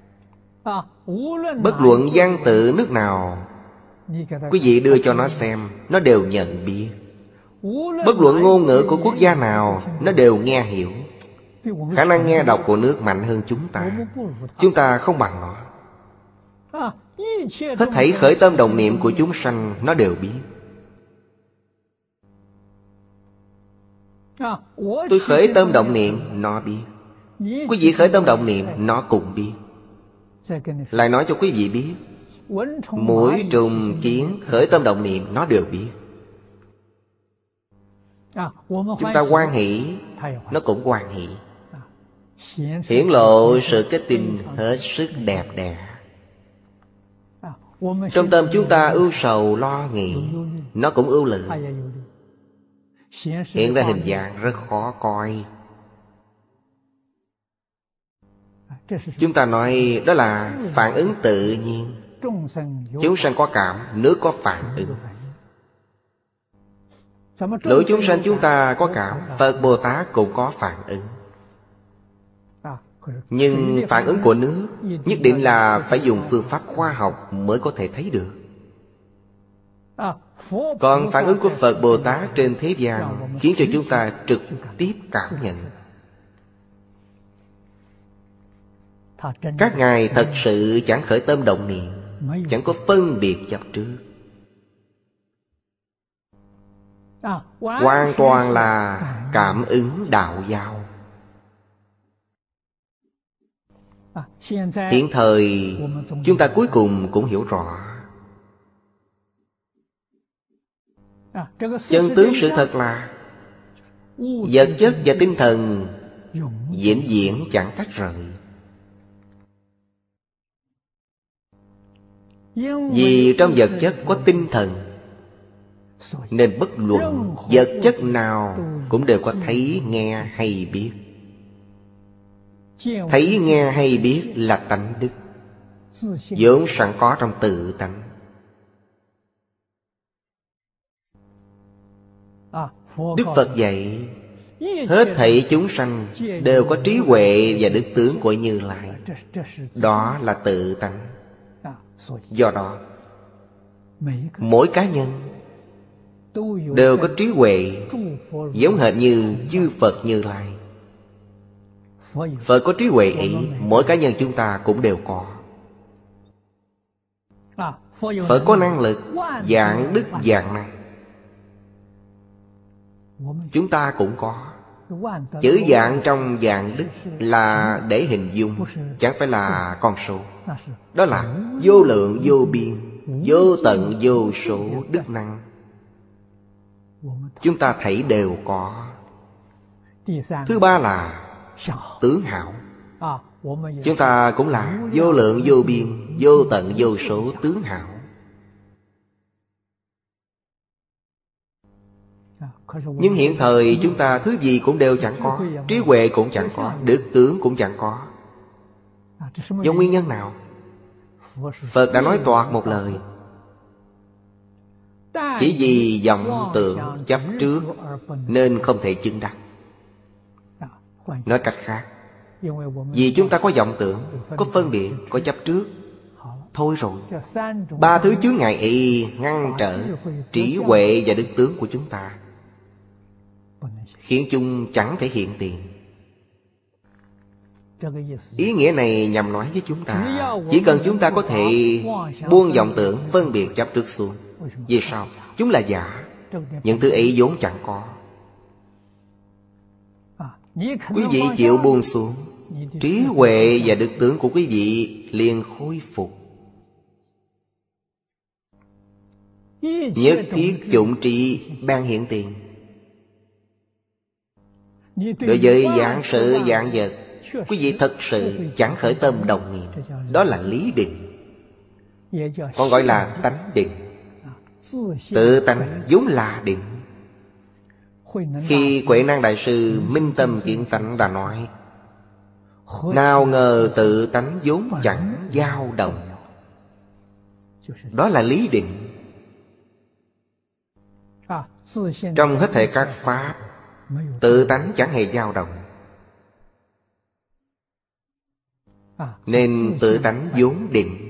Bất luận văn tự nước nào quý vị đưa cho nó xem, nó đều nhận biết. Bất luận ngôn ngữ của quốc gia nào, nó đều nghe hiểu. Khả năng nghe đọc của nước mạnh hơn chúng ta. Chúng ta không bằng nó. Hết thảy khởi tâm động niệm của chúng sanh nó đều biết. Tôi khởi tâm động niệm, nó biết. Quý vị khởi tâm động niệm, nó cũng biết. Lại nói cho quý vị biết, muỗi trùng kiến khởi tâm động niệm, nó đều biết. Chúng ta hoan hỷ, nó cũng hoan hỷ. Hiển lộ sự kết tinh hết sức đẹp đẽ. Trong tâm chúng ta ưu sầu lo nghĩ, nó cũng ưu lự. Hiện ra hình dạng rất khó coi. Chúng ta nói đó là phản ứng tự nhiên. Chúng sanh có cảm, nước có phản ứng. Lỗi chúng sanh chúng ta có cảm, Phật Bồ Tát cũng có phản ứng. Nhưng phản ứng của nước nhất định là phải dùng phương pháp khoa học mới có thể thấy được. Còn phản ứng của Phật Bồ Tát trên thế gian khiến cho chúng ta trực tiếp cảm nhận. Các ngài thật sự chẳng khởi tâm động niệm, chẳng có phân biệt chấp trước, hoàn toàn là cảm ứng đạo giao. Hiện thời chúng ta cuối cùng cũng hiểu rõ chân tướng sự thật là vật chất và tinh thần vĩnh viễn chẳng tách rời. Vì trong vật chất có tinh thần, nên bất luận vật chất nào cũng đều có thấy, nghe hay biết. Thấy, nghe hay biết là tánh đức, vốn sẵn có trong tự tánh. Đức Phật dạy hết thảy chúng sanh đều có trí huệ và đức tướng của Như Lai. Đó là tự tánh. Do đó mỗi cá nhân đều có trí huệ giống hệt như chư Phật Như Lai. Phật có trí huệ ấy, mỗi cá nhân chúng ta cũng đều có. Phật có năng lực vạn đức vạn năng, chúng ta cũng có. Chữ vạn trong vạn đức là để hình dung, chẳng phải là con số. Đó là vô lượng vô biên, vô tận vô số đức năng, chúng ta thấy đều có. Thứ ba là tướng hảo. Chúng ta cũng là vô lượng vô biên, vô tận vô số tướng hảo. Nhưng hiện thời chúng ta thứ gì cũng đều chẳng có, trí huệ cũng chẳng có, đức tướng cũng chẳng có. Do nguyên nhân nào? Phật đã nói toạc một lời: chỉ vì vọng tưởng chấp trước nên không thể chứng đắc. Nói cách khác, vì chúng ta có vọng tưởng, có phân biệt, có chấp trước, thôi rồi, ba thứ chướng ngại ấy ngăn trở trí huệ và đức tướng của chúng ta, khiến chúng chẳng thể hiện tiền. Ý nghĩa này nhằm nói với chúng ta, chỉ cần chúng ta có thể buông vọng tưởng, phân biệt, chấp trước xuống. Vì sao? Chúng là giả, những thứ ấy vốn chẳng có. Quý vị chịu buông xuống, trí huệ và đức tướng của quý vị liền khôi phục. Nhất thiết chủng trị ban hiện tiền. Đối với dạng sự dạng vật, quý vị thật sự chẳng khởi tâm đồng niệm. Đó là lý định, còn gọi là tánh định. Tự tánh vốn là định. Khi Huệ Năng Đại Sư minh tâm kiến tánh đã nói: nào ngờ tự tánh vốn chẳng dao động. Đó là lý định. Trong hết thảy các pháp, tự tánh chẳng hề dao động, nên tự tánh vốn định.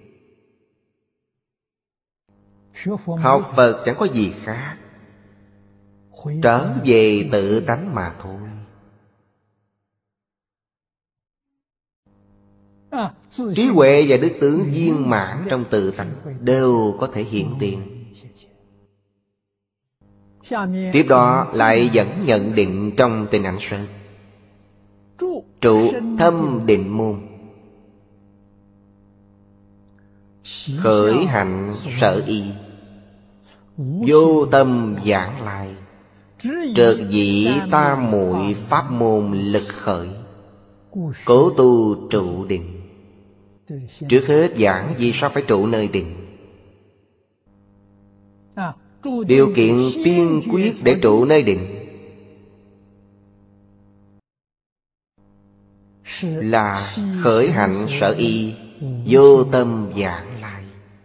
Học Phật chẳng có gì khác, trở về tự tánh mà thôi. Trí huệ và đức tướng viên mãn trong tự tánh đều có thể hiện tiền. Tiếp đó lại dẫn nhận định trong Tịnh Ảnh Sơn. Trụ thâm định môn, khởi hạnh sở y, vô tâm giảng lai, trợt dĩ tam muội pháp môn lực khởi, cố tu trụ định. Trước hết giảng vì sao phải trụ nơi định. Điều kiện tiên quyết để trụ nơi định là khởi hạnh sở y, vô tâm giảng lai.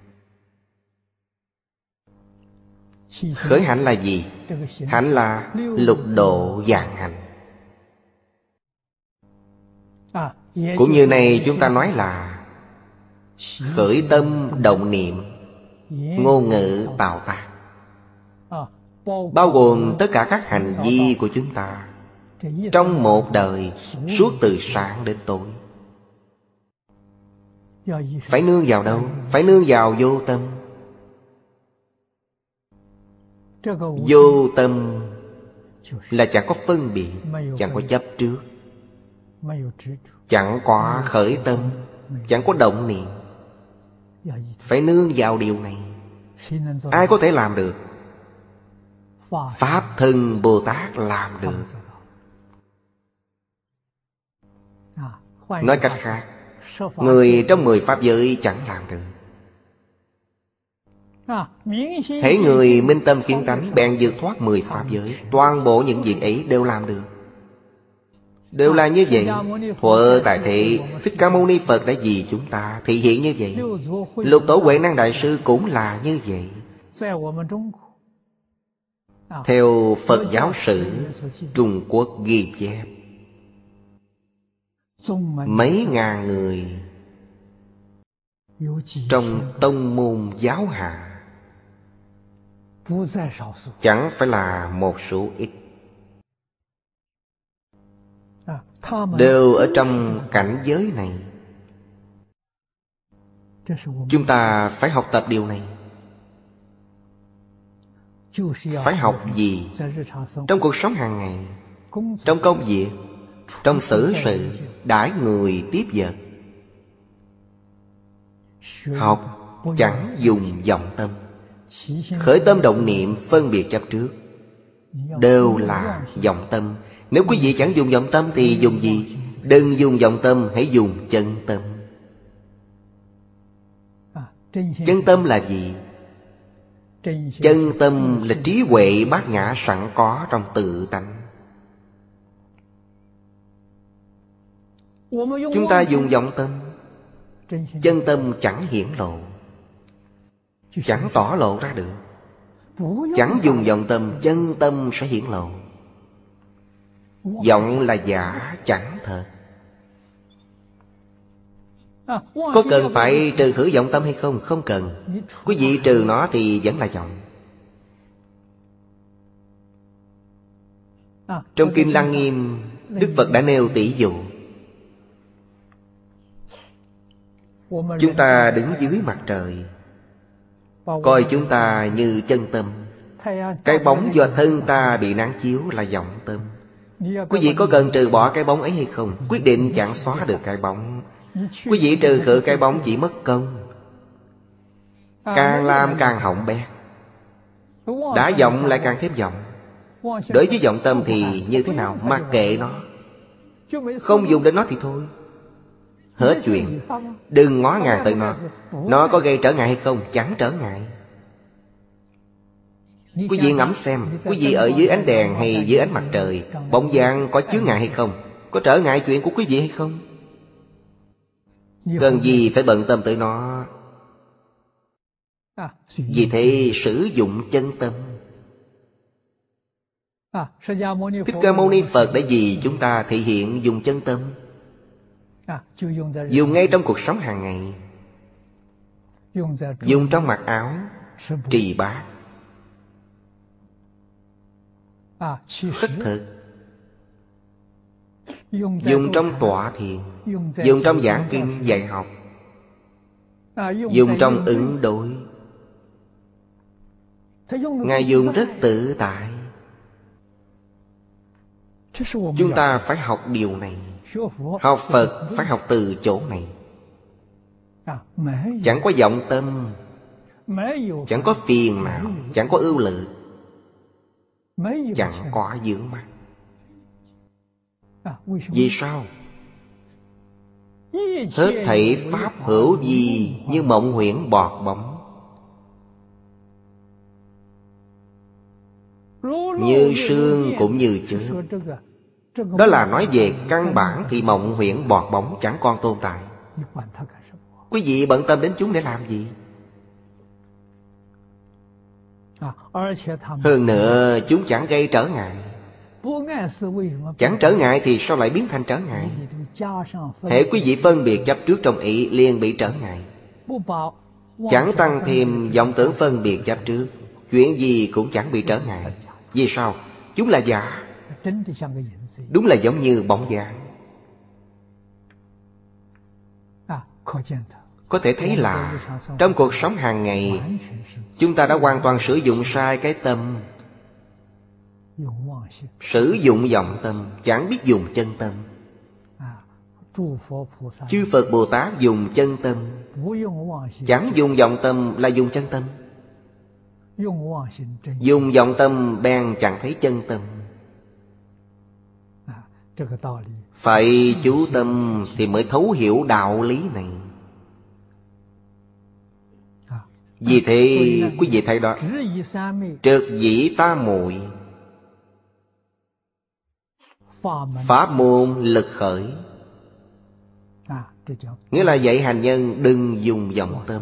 Khởi hạnh là gì? Hạnh là lục độ vạn hạnh. Cũng như này chúng ta nói là khởi tâm động niệm, ngôn ngữ tạo tác, bao gồm tất cả các hành vi của chúng ta trong một đời, suốt từ sáng đến tối. Phải nương vào đâu? Phải nương vào vô tâm. Vô tâm là chẳng có phân biệt, chẳng có chấp trước, chẳng có khởi tâm, chẳng có động niệm. Phải nương vào điều này. Ai có thể làm được? Pháp Thân Bồ Tát làm được. Nói cách khác, người trong mười pháp giới chẳng làm được. Hễ người minh tâm kiến tánh bèn vượt thoát mười pháp giới. Toàn bộ những việc ấy đều làm được. Đều là như vậy. Thuở tại thế, Thích Ca Mâu Ni Phật đã vì chúng ta thị hiện như vậy. Lục Tổ Huệ Năng Đại Sư cũng là như vậy. Theo Phật giáo sử Trung Quốc ghi chép, mấy ngàn người trong tông môn giáo hạ, chẳng phải là một số ít, đều ở trong cảnh giới này. Chúng ta phải học tập điều này. Phải học gì? Trong cuộc sống hàng ngày, trong công việc, trong xử sự, đãi người tiếp vật. Học chẳng dùng vọng tâm. Khởi tâm động niệm, phân biệt chấp trước, đều là vọng tâm. Nếu quý vị chẳng dùng vọng tâm thì dùng gì? Đừng dùng vọng tâm, hãy dùng chân tâm. Chân tâm là gì? Chân tâm là trí huệ bát nhã sẵn có trong tự tánh. Chúng ta dùng vọng tâm, chân tâm chẳng hiển lộ, chẳng tỏ lộ ra được. Chẳng dùng vọng tâm, chân tâm sẽ hiển lộ. Vọng là giả, chẳng thật. Có cần phải trừ khử vọng tâm hay không? Không cần. Quý vị trừ nó thì vẫn là vọng. Trong Kim Lăng Nghiêm, Đức Phật đã nêu tỷ dụ. Chúng ta đứng dưới mặt trời, coi chúng ta như chân tâm. Cái bóng do thân ta bị nắng chiếu là vọng tâm. Quý vị có cần trừ bỏ cái bóng ấy hay không? Quyết định chẳng xóa được cái bóng. Quý vị trừ khử cái bóng chỉ mất công, càng làm càng hỏng bét. Đã vọng lại càng thêm vọng. Đối với vọng tâm thì như thế nào? Mặc kệ nó, không dùng đến nó thì thôi, hết chuyện. Đừng ngó ngàng tới nó. Nó có gây trở ngại hay không? Chẳng trở ngại. Quý vị ngẫm xem, quý vị ở dưới ánh đèn hay dưới ánh mặt trời, bóng dáng có chướng ngại hay không? Có trở ngại chuyện của quý vị hay không? Cần gì phải bận tâm tới nó. Vì thế sử dụng chân tâm. Thích Ca Mâu Ni Phật đã vì chúng ta thể hiện dùng chân tâm. Dùng ngay trong cuộc sống hàng ngày, dùng trong mặc áo, trì bát, khất thực, dùng trong tọa thiền, dùng trong giảng kinh dạy học, dùng trong ứng đối. Ngài dùng rất tự tại. Chúng ta phải học điều này. Học Phật phải học từ chỗ này. Chẳng có vọng tâm, chẳng có phiền não, chẳng có ưu lự, chẳng có vướng mắc. Vì sao? Hết thảy pháp hữu vi như mộng huyễn bọt bóng, như sương cũng như chớp. Đó là nói về căn bản thì mộng huyễn bọt bóng chẳng còn tồn tại. Quý vị bận tâm đến chúng để làm gì? Hơn nữa chúng chẳng gây trở ngại, Chẳng trở ngại thì sao lại biến thành trở ngại? Hễ quý vị phân biệt chấp trước trong ý liền bị trở ngại. Chẳng tăng thêm vọng tưởng phân biệt chấp trước, chuyện gì cũng chẳng bị trở ngại. Vì sao? Chúng là giả. Đúng là giống như bóng dáng. Có thể thấy là trong cuộc sống hàng ngày, chúng ta đã hoàn toàn sử dụng sai cái tâm. Sử dụng vọng tâm, chẳng biết dùng chân tâm. Chư Phật Bồ Tát dùng chân tâm, chẳng dùng vọng tâm là dùng chân tâm. Dùng vọng tâm bèn chẳng thấy chân tâm. Phải chú tâm thì mới thấu hiểu đạo lý này. Vì thế quý vị thấy đó, trực dĩ tam muội, pháp môn lực khởi. Nghĩa là dạy hành nhân đừng dùng vọng tâm.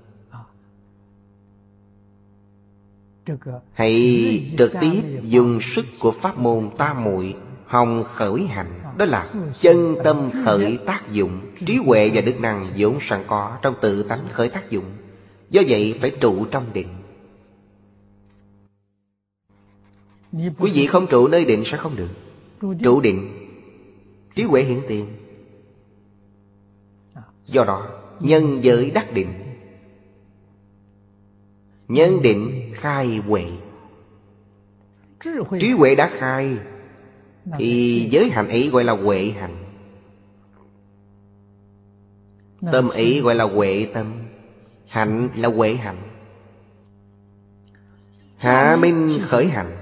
Hãy trực tiếp dùng sức của pháp môn tam muội hồng khởi hành. Đó là chân tâm khởi tác dụng. Trí huệ và đức năng vốn sẵn có trong tự tánh khởi tác dụng. Do vậy phải trụ trong định. Quý vị không trụ nơi định sẽ không được. Trụ định, trí huệ hiện tiền. Do đó nhân giới đắc định. Nhân định khai huệ. Trí huệ đã khai thì giới hạnh ấy gọi là huệ hạnh. Tâm ấy gọi là huệ tâm. Hạnh là huệ hạnh. Hạ minh khởi hạnh.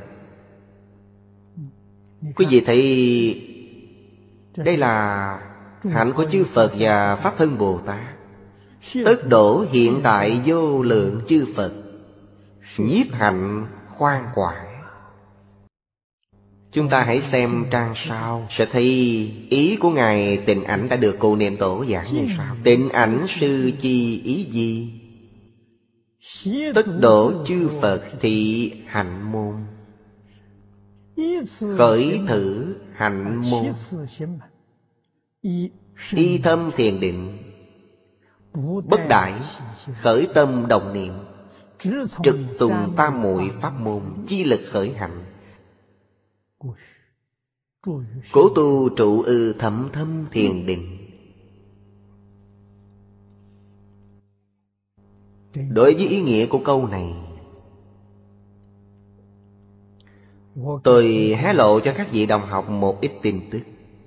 Quý vị thấy đây là hạnh của chư Phật và Pháp Thân Bồ Tát. Tất đổ hiện tại vô lượng chư Phật. Nhiếp hạnh khoan quải. Chúng ta hãy xem trang sau, sẽ thấy ý của Ngài Tịnh Ảnh đã được Cô Niệm Tổ giảng như sau. Tịnh Ảnh sư chi ý gì? Tất độ chư Phật thị hạnh môn. Khởi thử hạnh môn. Y thâm thiền định. Bất đại khởi tâm đồng niệm. Trực tùng tam muội pháp môn chi lực khởi hạnh. Cố tu trụ ư thẩm thâm thiền định. Đối với ý nghĩa của câu này, tôi hé lộ cho các vị đồng học một ít tin tức.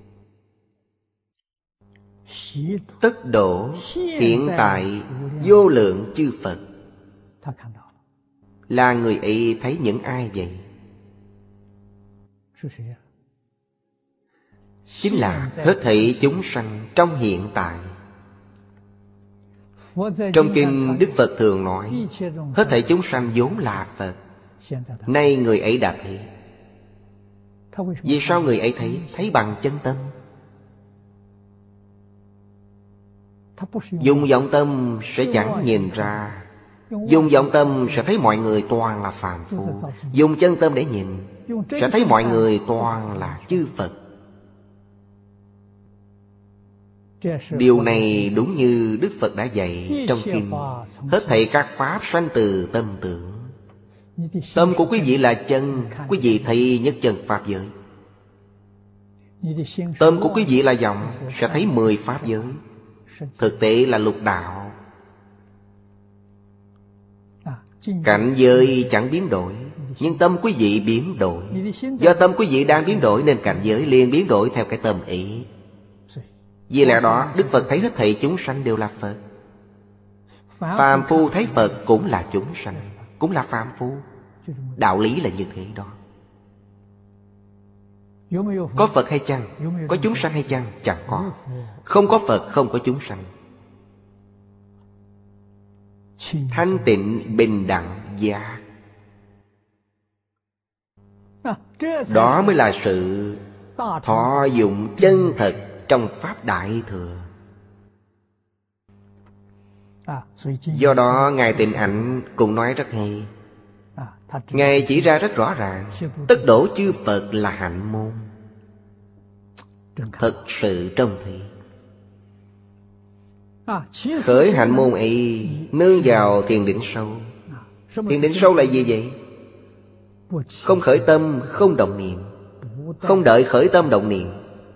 Tất độ hiện tại vô lượng chư Phật. Là người ấy thấy những ai vậy? Chính là hết thảy chúng sanh trong hiện tại. Trong kinh Đức Phật thường nói, hết thảy chúng sanh vốn là Phật. Nay người ấy đã thấy. Vì sao người ấy thấy? Thấy bằng chân tâm. Dùng vọng tâm sẽ chẳng nhìn ra. Dùng vọng tâm sẽ thấy mọi người toàn là phàm phu. Dùng chân tâm để nhìn, sẽ thấy mọi người toàn là chư Phật. Điều này đúng như Đức Phật đã dạy trong kinh. Hết thảy các pháp sanh từ tâm tưởng. Tâm của quý vị là chân, quý vị thấy nhất chân pháp giới. Tâm của quý vị là vọng, sẽ thấy mười pháp giới. Thực tế là lục đạo. Cảnh giới chẳng biến đổi, nhưng tâm quý vị biến đổi. Do tâm quý vị đang biến đổi nên cảnh giới liền biến đổi theo cái tâm ý. Vì lẽ đó Đức Phật thấy hết thảy chúng sanh đều là Phật. Phàm phu thấy Phật cũng là chúng sanh, cũng là phàm phu. Đạo lý là như thế đó. Có Phật hay chăng? Có chúng sanh hay chăng? Chẳng có. Không có Phật, không có chúng sanh. Thanh tịnh bình đẳng giác. Đó mới là sự thọ dụng chân thật trong Pháp Đại Thừa. Do đó Ngài Tịnh Ảnh cũng nói rất hay. Ngài chỉ ra rất rõ ràng, tất đổ chư Phật là hạnh môn. Thật sự trông thấy khởi hạnh môn ấy nương vào thiền định sâu. Thiền định sâu là gì vậy? Không khởi tâm, không động niệm. Không đợi khởi tâm động niệm.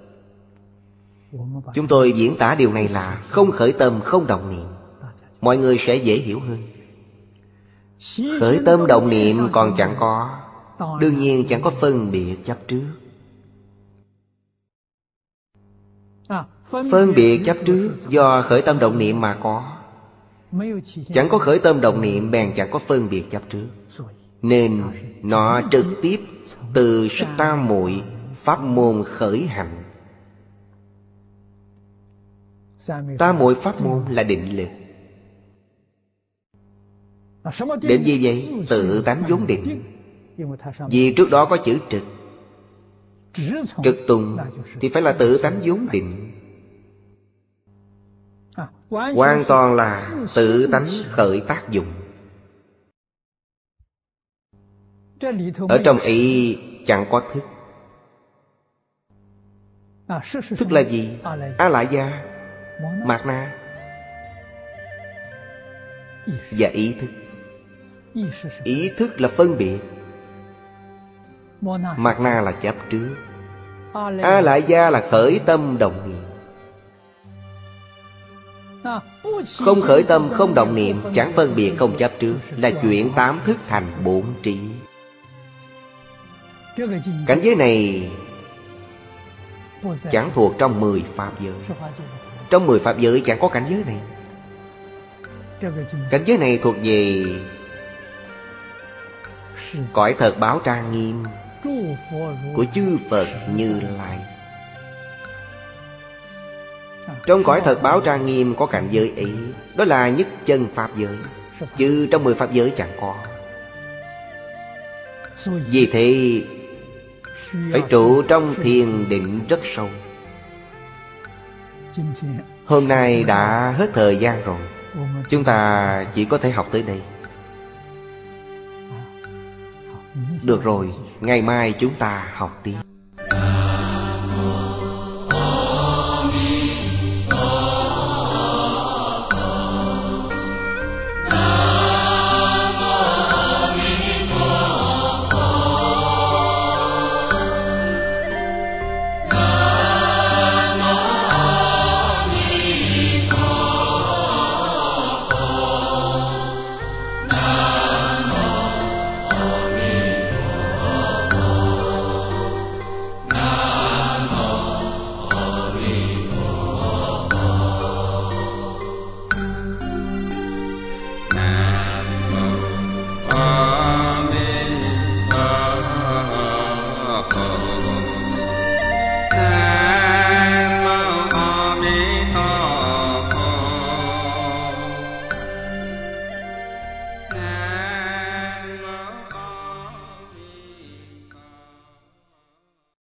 Chúng tôi diễn tả điều này là không khởi tâm, không động niệm. Mọi người sẽ dễ hiểu hơn. Khởi tâm động niệm còn chẳng có, đương nhiên chẳng có phân biệt chấp trước. Phân biệt chấp trước do khởi tâm động niệm mà có. Chẳng có khởi tâm động niệm bèn chẳng có phân biệt chấp trước. Nên nó trực tiếp từ sức tam muội pháp môn khởi hành. Tam muội pháp môn là định lực. Định gì vậy? Tự tánh vốn định. Vì trước đó có chữ trực. Trực tùng thì phải là tự tánh vốn định. Hoàn toàn là tự tánh khởi tác dụng. Ở trong ý chẳng có thức. Thức là gì? A lại gia, mạt na và ý thức. Ý thức là phân biệt, mạt na là chấp trước, a lại gia là khởi tâm động niệm. Không khởi tâm, không động niệm, chẳng phân biệt, không chấp trước, là chuyển tám thức thành bốn trí. Cảnh giới này chẳng thuộc trong mười pháp giới. Trong mười pháp giới chẳng có cảnh giới này. Cảnh giới này thuộc về cõi thật báo trang nghiêm của chư Phật Như Lai. Trong cõi thật báo trang nghiêm có cảnh giới ấy, đó là nhất chân pháp giới, chứ trong mười pháp giới chẳng có. Vì thế phải trụ trong thiền định rất sâu. Hôm nay đã hết thời gian rồi, chúng ta chỉ có thể học tới đây. Được rồi, ngày mai chúng ta học tiếp.